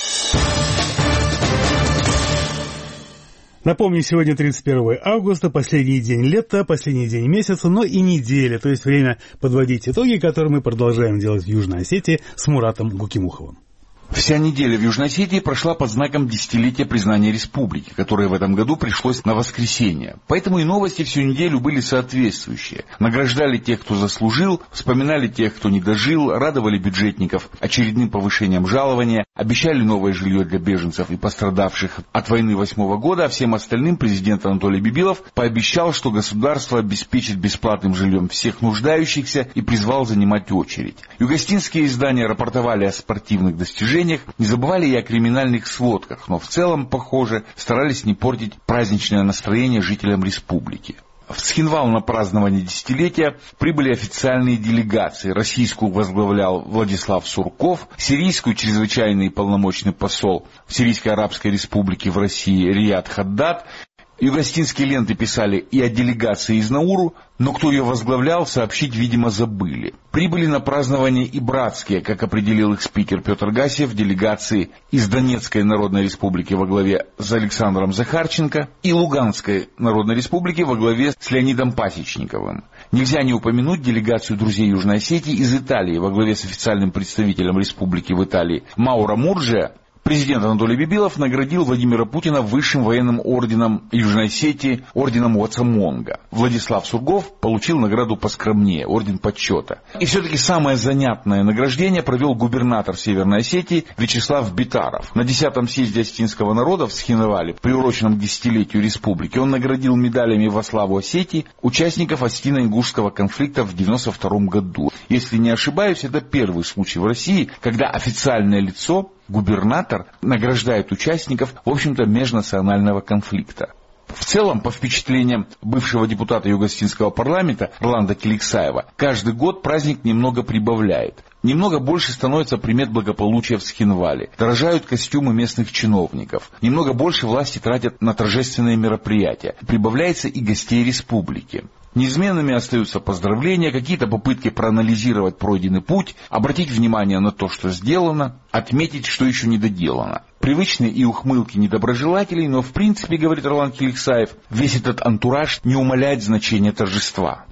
Напомню, сегодня 31 августа, последний день лета, последний день месяца, но и неделя, то есть время подводить итоги, которые мы продолжаем делать в Южной Осетии с Муратом Гукимуховым. Вся неделя в Южной Осетии прошла под знаком десятилетия признания республики, которое в этом году пришлось на воскресенье. Поэтому и новости всю неделю были соответствующие. Награждали тех, кто заслужил, вспоминали тех, кто не дожил, радовали бюджетников очередным повышением жалования, обещали новое жилье для беженцев и пострадавших от войны 2008 года, а всем остальным президент Анатолий Бибилов пообещал, что государство обеспечит бесплатным жильем всех нуждающихся и призвал занимать очередь. Югостинские издания рапортовали о спортивных достижениях, не забывали и о криминальных сводках, но в целом, похоже, старались не портить праздничное настроение жителям республики. В Цхинвал на празднование десятилетия прибыли официальные делегации. Российскую возглавлял Владислав Сурков, сирийскую чрезвычайный полномочный посол в Сирийской Арабской Республике в России Рияд Хаддад. Югостинские ленты писали и о делегации из Науру, но кто ее возглавлял, сообщить, видимо, забыли. Прибыли на празднование и братские, как определил их спикер Петр Гасев, делегации из Донецкой Народной Республики во главе с Александром Захарченко и Луганской Народной Республики во главе с Леонидом Пасечниковым. Нельзя не упомянуть делегацию друзей Южной Осетии из Италии во главе с официальным представителем республики в Италии Мауро Мурджиа. Президент Анатолий Бибилов наградил Владимира Путина высшим военным орденом Южной Осетии, орденом Уацамонга. Владислав Сурков получил награду поскромнее, орден почета. И все-таки самое занятное награждение провел губернатор Северной Осетии Вячеслав Битаров. На 10-м съезде осетинского народа в Цхинвале, приуроченном к десятилетию республики, он наградил медалями во славу Осетии участников осетино-ингушского конфликта в 1992 году. Если не ошибаюсь, это первый случай в России, когда официальное лицо, губернатор, награждает участников, в общем-то, межнационального конфликта. В целом, по впечатлениям бывшего депутата Югостинского парламента Роланда Келиксаева, каждый год праздник немного прибавляет. Немного больше становится примет благополучия в Цхинвале. Дорожают костюмы местных чиновников. Немного больше власти тратят на торжественные мероприятия. Прибавляется и гостей республики. Неизменными остаются поздравления, какие-то попытки проанализировать пройденный путь, обратить внимание на то, что сделано, отметить, что еще не доделано. Привычные и ухмылки недоброжелателей, но в принципе, говорит Роланд Келиксаев, весь этот антураж не умаляет значения торжества.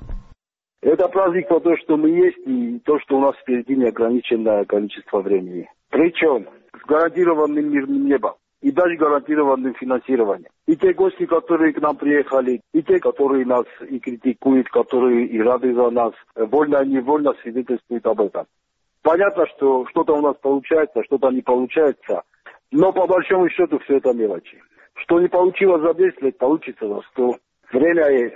Это праздник про то, что мы есть, и то, что у нас впереди неограниченное количество времени. Причем с гарантированным мирным небом и даже гарантированным финансированием. И те гости, которые к нам приехали, и те, которые нас и критикуют, которые и рады за нас, вольно и невольно свидетельствуют об этом. Понятно, что что-то у нас получается, что-то не получается, но по большому счету все это мелочи. Что не получилось за 10 лет, получится за 100. Время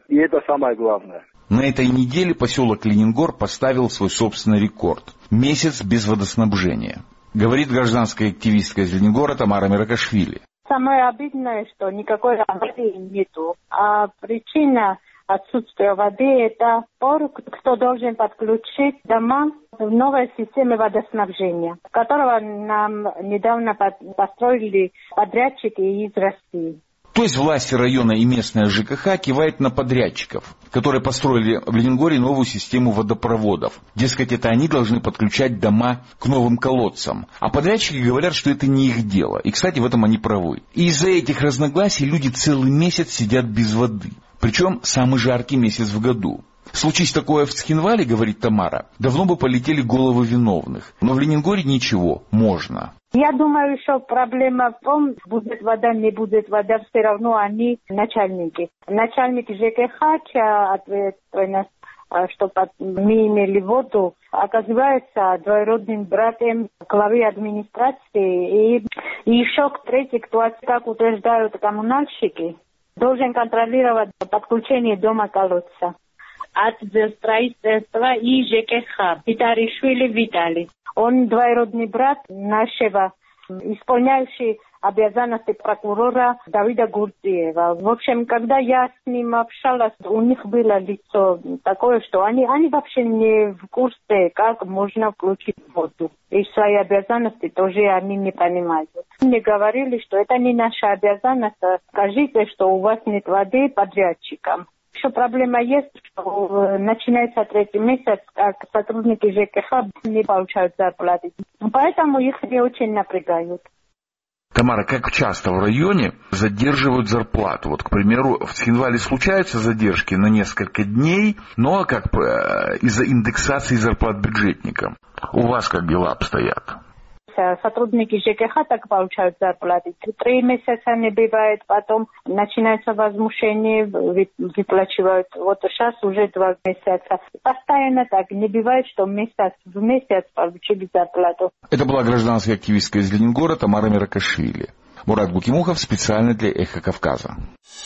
И это самое главное. На этой неделе поселок Ленингор поставил свой собственный рекорд. Месяц без водоснабжения. Говорит гражданская активистка из Ленингора Тамара Меракашвили. Самое обидное, что никакой воды нету. А причина отсутствия воды – это кто должен подключить дома в новой системе водоснабжения, которого нам недавно построили подрядчики из России. То есть власти района и местная ЖКХ кивают на подрядчиков, которые построили в Ленингоре новую систему водопроводов. Дескать, это они должны подключать дома к новым колодцам. А подрядчики говорят, что это не их дело. И, кстати, в этом они правы. И из-за этих разногласий люди целый месяц сидят без воды. Причем самый жаркий месяц в году. Случись такое в Цхинвале, говорит Тамара, давно бы полетели головы виновных. Но в Ленингоре ничего, можно. Я думаю, что проблема в том, будет вода, не будет вода, все равно они начальники. Начальник ЖКХ, чья ответственность, чтобы мы имели воду, оказывается двоюродным братом главы администрации. И еще третий, кто, как утверждают коммунальщики, должен контролировать подключение дома колодца. От строительства и ЖКХ. Питаришвили Виталий. Он двоюродный брат нашего, исполняющий обязанности прокурора Давида Гурдиева. В общем, когда я с ним общалась, у них было лицо такое, что они вообще не в курсе, как можно включить воду. И свои обязанности тоже они не понимают. Мне говорили, что это не наша обязанность. Скажите, что у вас нет воды подрядчикам. Еще проблема есть, что начинается третий месяц, как сотрудники ЖКХ не получают зарплаты. Поэтому их не очень напрягают. Тамара, как часто в районе задерживают зарплату? Вот, к примеру, в Цхинвале случаются задержки на несколько дней, но как из-за индексации зарплат бюджетникам. У вас как дела обстоят? Сотрудники ЖКХ так получают зарплаты. 3 месяца не бывает, потом начинается возмущение, выплачивают. Вот сейчас уже 2 месяца. Постоянно так. Не бывает, что месяц в месяц получили зарплату. Это была гражданская активистка из Ленингора Тамара Меракашвили. Мурат Букимухов специально для «Эхо Кавказа».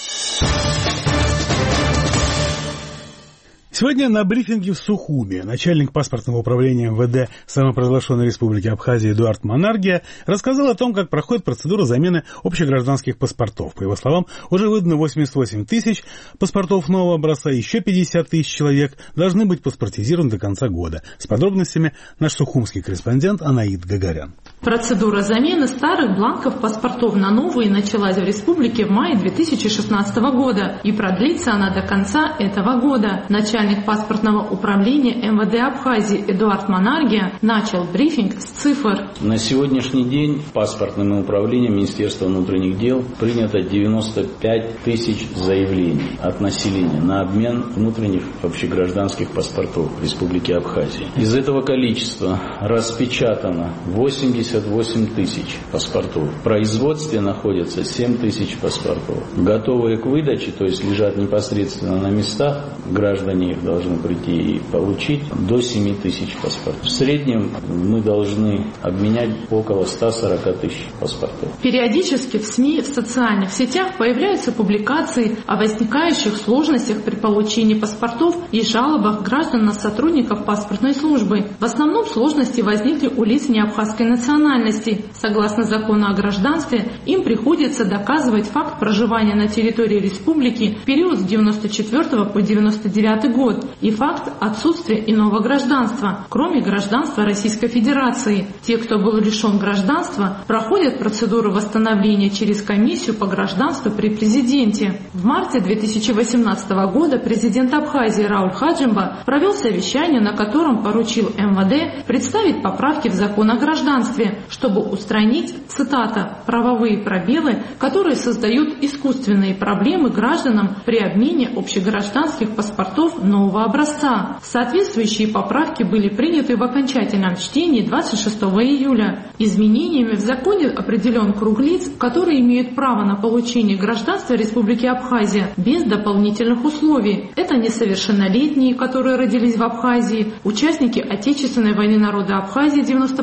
Сегодня на брифинге в Сухуми начальник паспортного управления МВД самопровозглашенной республики Абхазия Эдуард Манаргия рассказал о том, как проходит процедура замены общегражданских паспортов. По его словам, уже выдано 88 тысяч паспортов нового образца, еще 50 тысяч человек должны быть паспортизированы до конца года. С подробностями наш сухумский корреспондент Анаид Гагарян. Процедура замены старых бланков паспортов на новые началась в республике в мае 2016 года и продлится она до конца этого года. Начальник паспортного управления МВД Абхазии Эдуард Манаргия начал брифинг с цифр. На сегодняшний день паспортным управлением Министерства внутренних дел принято 95 тысяч заявлений от населения на обмен внутренних общегражданских паспортов в Республике Абхазия. Из этого количества распечатано 88 тысяч паспортов. В производстве находится 7 тысяч паспортов. Готовые к выдаче, то есть лежат непосредственно на местах, граждане их должны прийти и получить до 7 тысяч паспортов. В среднем мы должны обменять около 140 тысяч паспортов. Периодически в СМИ, в социальных сетях появляются публикации о возникающих сложностях при получении паспортов и жалобах граждан на сотрудников паспортной службы. В основном сложности возникли у лиц неабхазской национальности. Согласно закону о гражданстве, им приходится доказывать факт проживания на территории республики в период с 94 по 99 год и факт отсутствия иного гражданства, кроме гражданства Российской Федерации. Те, кто был лишен гражданства, проходят процедуру восстановления через комиссию по гражданству при президенте. В марте 2018 года президент Абхазии Рауль Хаджимба провел совещание, на котором поручил МВД представить поправки в закон о гражданстве, чтобы устранить, цитата, «правовые пробелы, которые создают искусственные проблемы гражданам при обмене общегражданских паспортов нового образца. Соответствующие поправки были приняты в окончательном чтении 26 июля. Изменениями в законе определен круг лиц, которые имеют право на получение гражданства Республики Абхазия без дополнительных условий. Это несовершеннолетние, которые родились в Абхазии, участники Отечественной войны народа Абхазии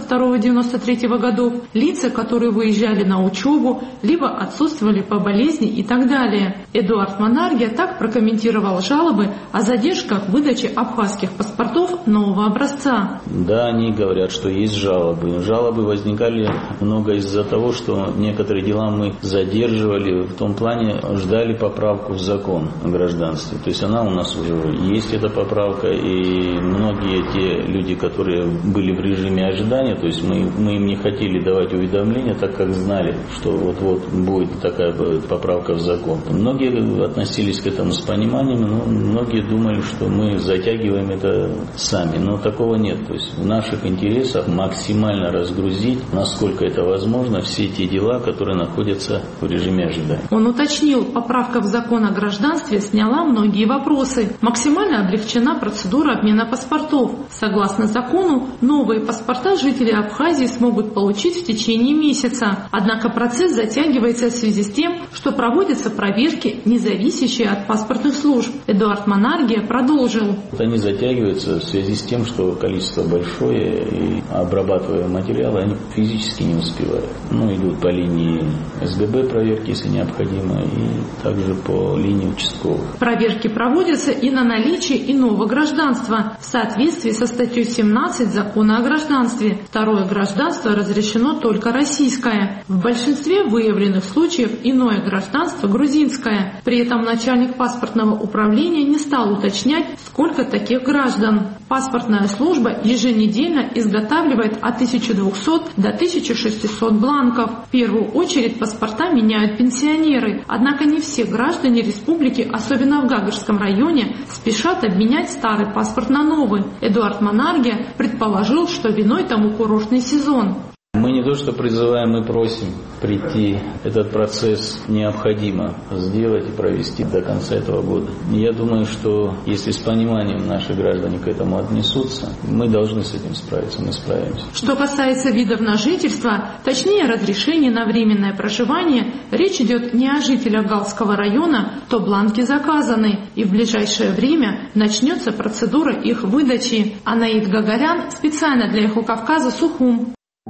92-93 годов, лица, которые выезжали на учебу, либо отсутствовали по болезни и так далее. Эдуард Монаргия так прокомментировал жалобы о задержках выдачи абхазских паспортов нового образца. Да, они говорят, что есть жалобы. Жалобы возникали много из-за того, что некоторые дела мы задерживали, в том плане ждали поправку в закон о гражданстве. То есть она у нас уже есть, эта поправка, и многие те люди, которые были в режиме ожидания, то есть мы им не хотели давать уведомления, так как знали, что вот-вот будет такая поправка в закон. Многие относились к этому с пониманием, но многие думали, что мы затягиваем это сами. Но такого нет. То есть в наших интересах максимально разгрузить, насколько это возможно, все те дела, которые находятся в режиме ожидания. Он уточнил, поправка в закон о гражданстве сняла многие вопросы. Максимально облегчена процедура обмена паспортов. Согласно закону, новые паспорта жители Абхазии смогут получить в течение месяца. Однако процесс затягивается в связи с тем, что проводятся проверки, не зависящие от паспортных служб. Эдуард Монаргия продолжил. Они затягиваются в связи с тем, что количество большое, и обрабатывая материалы, они физически не успевают. Идут по линии СГБ проверки, если необходимо, и также по линии участковых. Проверки проводятся и на наличие иного гражданства в соответствии со статьей 17 Закона о гражданстве. Второе гражданство разрешено только российское. В большинстве выявленных случаев иное гражданство грузинское. При этом начальник паспортного управления не стал уточнять, сколько таких граждан. Паспортная служба еженедельно изготавливает от 1200 до 1600 бланков. В первую очередь паспорта меняют пенсионеры, однако не все граждане республики, особенно в Гагарском районе, спешат обменять старый паспорт на новый. Эдуард Монаргия предположил, что виной тому курортный сезон. Мы не то что призываем, мы просим прийти. Этот процесс необходимо сделать и провести до конца этого года. Я думаю, что если с пониманием наши граждане к этому отнесутся, мы должны с этим справиться, мы справимся. Что касается видов на жительство, точнее разрешения на временное проживание, речь идет не о жителях Галского района, то бланки заказаны, и в ближайшее время начнется процедура их выдачи. Анаид Гагарян специально для «Эхо Кавказа», Сухум.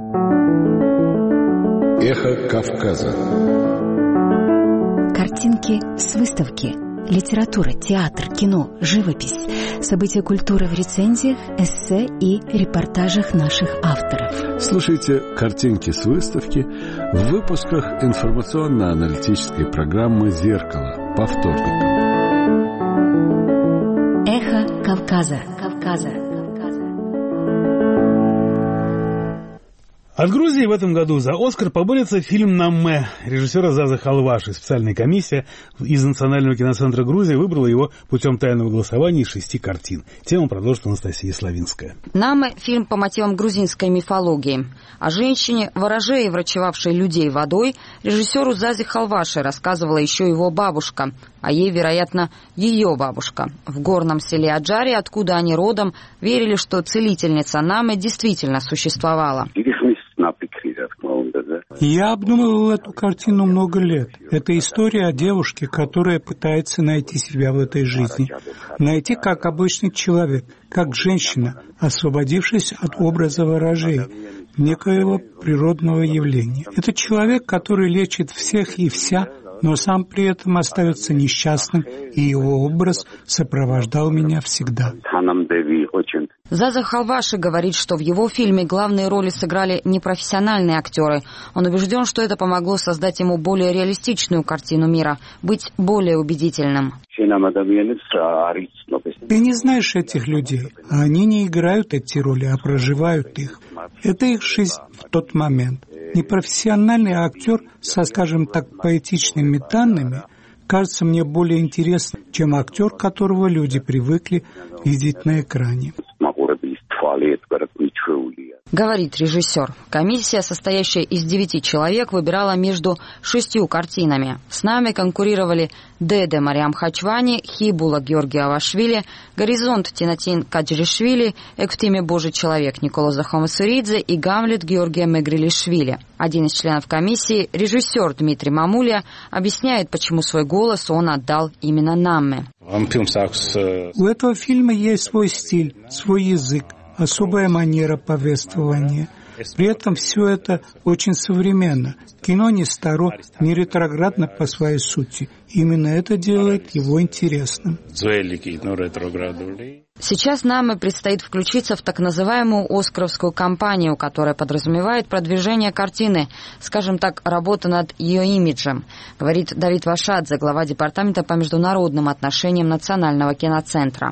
Эхо Кавказа. Картинки с выставки. Литература, театр, кино, живопись. События культуры в рецензиях, эссе и репортажах наших авторов. Слушайте картинки с выставки в выпусках информационно-аналитической программы «Зеркало» по вторникам. Эхо Кавказа. От Грузии в этом году за «Оскар» поборется фильм «Намме» режиссера Зазы Халваши. Специальная комиссия из Национального киноцентра Грузии выбрала его путем тайного голосования из 6 картин. Тему продолжит Анастасия Славинская. «Намме» — фильм по мотивам грузинской мифологии. О женщине, ворожее, врачевавшей людей водой, режиссеру Зазе Халваши рассказывала еще его бабушка, а ей, вероятно, ее бабушка. В горном селе Аджари, откуда они родом, верили, что целительница Намме действительно существовала. Я обдумывал эту картину много лет. Это история о девушке, которая пытается найти себя в этой жизни. Найти как обычный человек, как женщина, освободившись от образа ворожей, некоего природного явления. Это человек, который лечит всех и вся, но сам при этом остается несчастным, и его образ сопровождал меня всегда. Заза Халваши говорит, что в его фильме главные роли сыграли непрофессиональные актеры. Он убежден, что это помогло создать ему более реалистичную картину мира, быть более убедительным. Ты не знаешь этих людей. Они не играют эти роли, а проживают их. Это их жизнь в тот момент. Непрофессиональный актер со, скажем так, поэтичными данными кажется мне более интересным, чем актер, которого люди привыкли видеть на экране. Говорит режиссер. Комиссия, состоящая из 9 человек, выбирала между 6 картинами. С нами конкурировали Деде Мариам Хачвани, Хибула Георгиавашвили, Горизонт Тинатин Каджришвили, Эктиме Божий человек Никола Захомасуридзе и Гамлет Георгия Мегрилишвили. Один из членов комиссии, режиссер Дмитрий Мамуля, объясняет, почему свой голос он отдал именно нам. У этого фильма есть свой стиль, свой язык, особая манера повествования. При этом все это очень современно. Кино не старо, не ретроградно по своей сути. Именно это делает его интересным. Сейчас нам и предстоит включиться в так называемую «Оскаровскую кампанию», которая подразумевает продвижение картины, скажем так, работа над ее имиджем, говорит Давид Вашадзе, глава департамента по международным отношениям Национального киноцентра.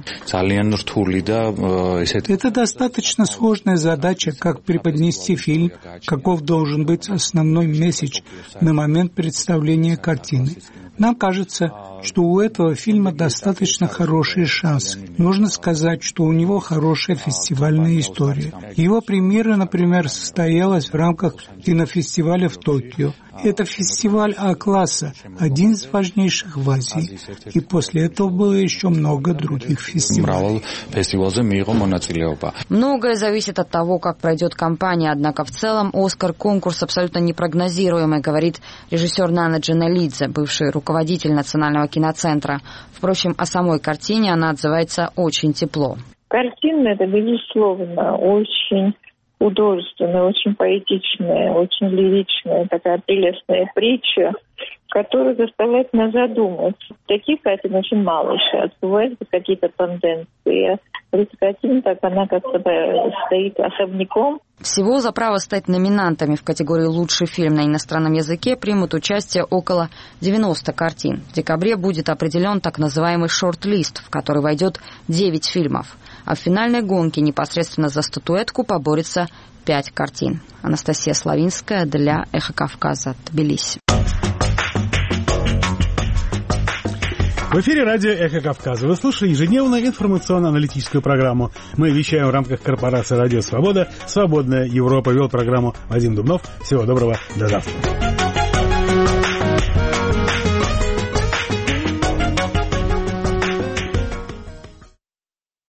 Это достаточно сложная задача, как преподнести фильм, каков должен быть основной месседж на момент представления картины. Нам кажется, что у этого фильма достаточно хорошие шансы. Нужно сказать, что у него хорошая фестивальная история. Его премьера, например, состоялась в рамках кинофестиваля в Токио. Это фестиваль А-класса, один из важнейших в Азии. И после этого было еще много других фестивалей. Многое зависит от того, как пройдет кампания, однако в целом «Оскар» — конкурс абсолютно непрогнозируемый, говорит режиссер Нана Джаналидзе, бывший руководитель Национального киноцентра. Впрочем, о самой картине она отзывается очень тепло. Картина, это, безусловно, очень художественная, очень поэтичная, очень лиричная, такая прелестная притча, которая заставляет нас задуматься. Таких картин очень мало сейчас. Бывают какие-то тенденции. Эта картина, так она как-то стоит особняком. Всего за право стать номинантами в категории «Лучший фильм на иностранном языке» примут участие около 90 картин. В декабре будет определен так называемый шорт-лист, в который войдет 9 фильмов. А в финальной гонке непосредственно за статуэтку поборется 5 картин. Анастасия Славинская для «Эхо Кавказа», Тбилиси. В эфире радио «Эхо Кавказа». Вы слушаете ежедневную информационно-аналитическую программу. Мы вещаем в рамках корпорации «Радио Свобода». «Свободная Европа». Вел программу Вадим Дубнов. Всего доброго. До завтра.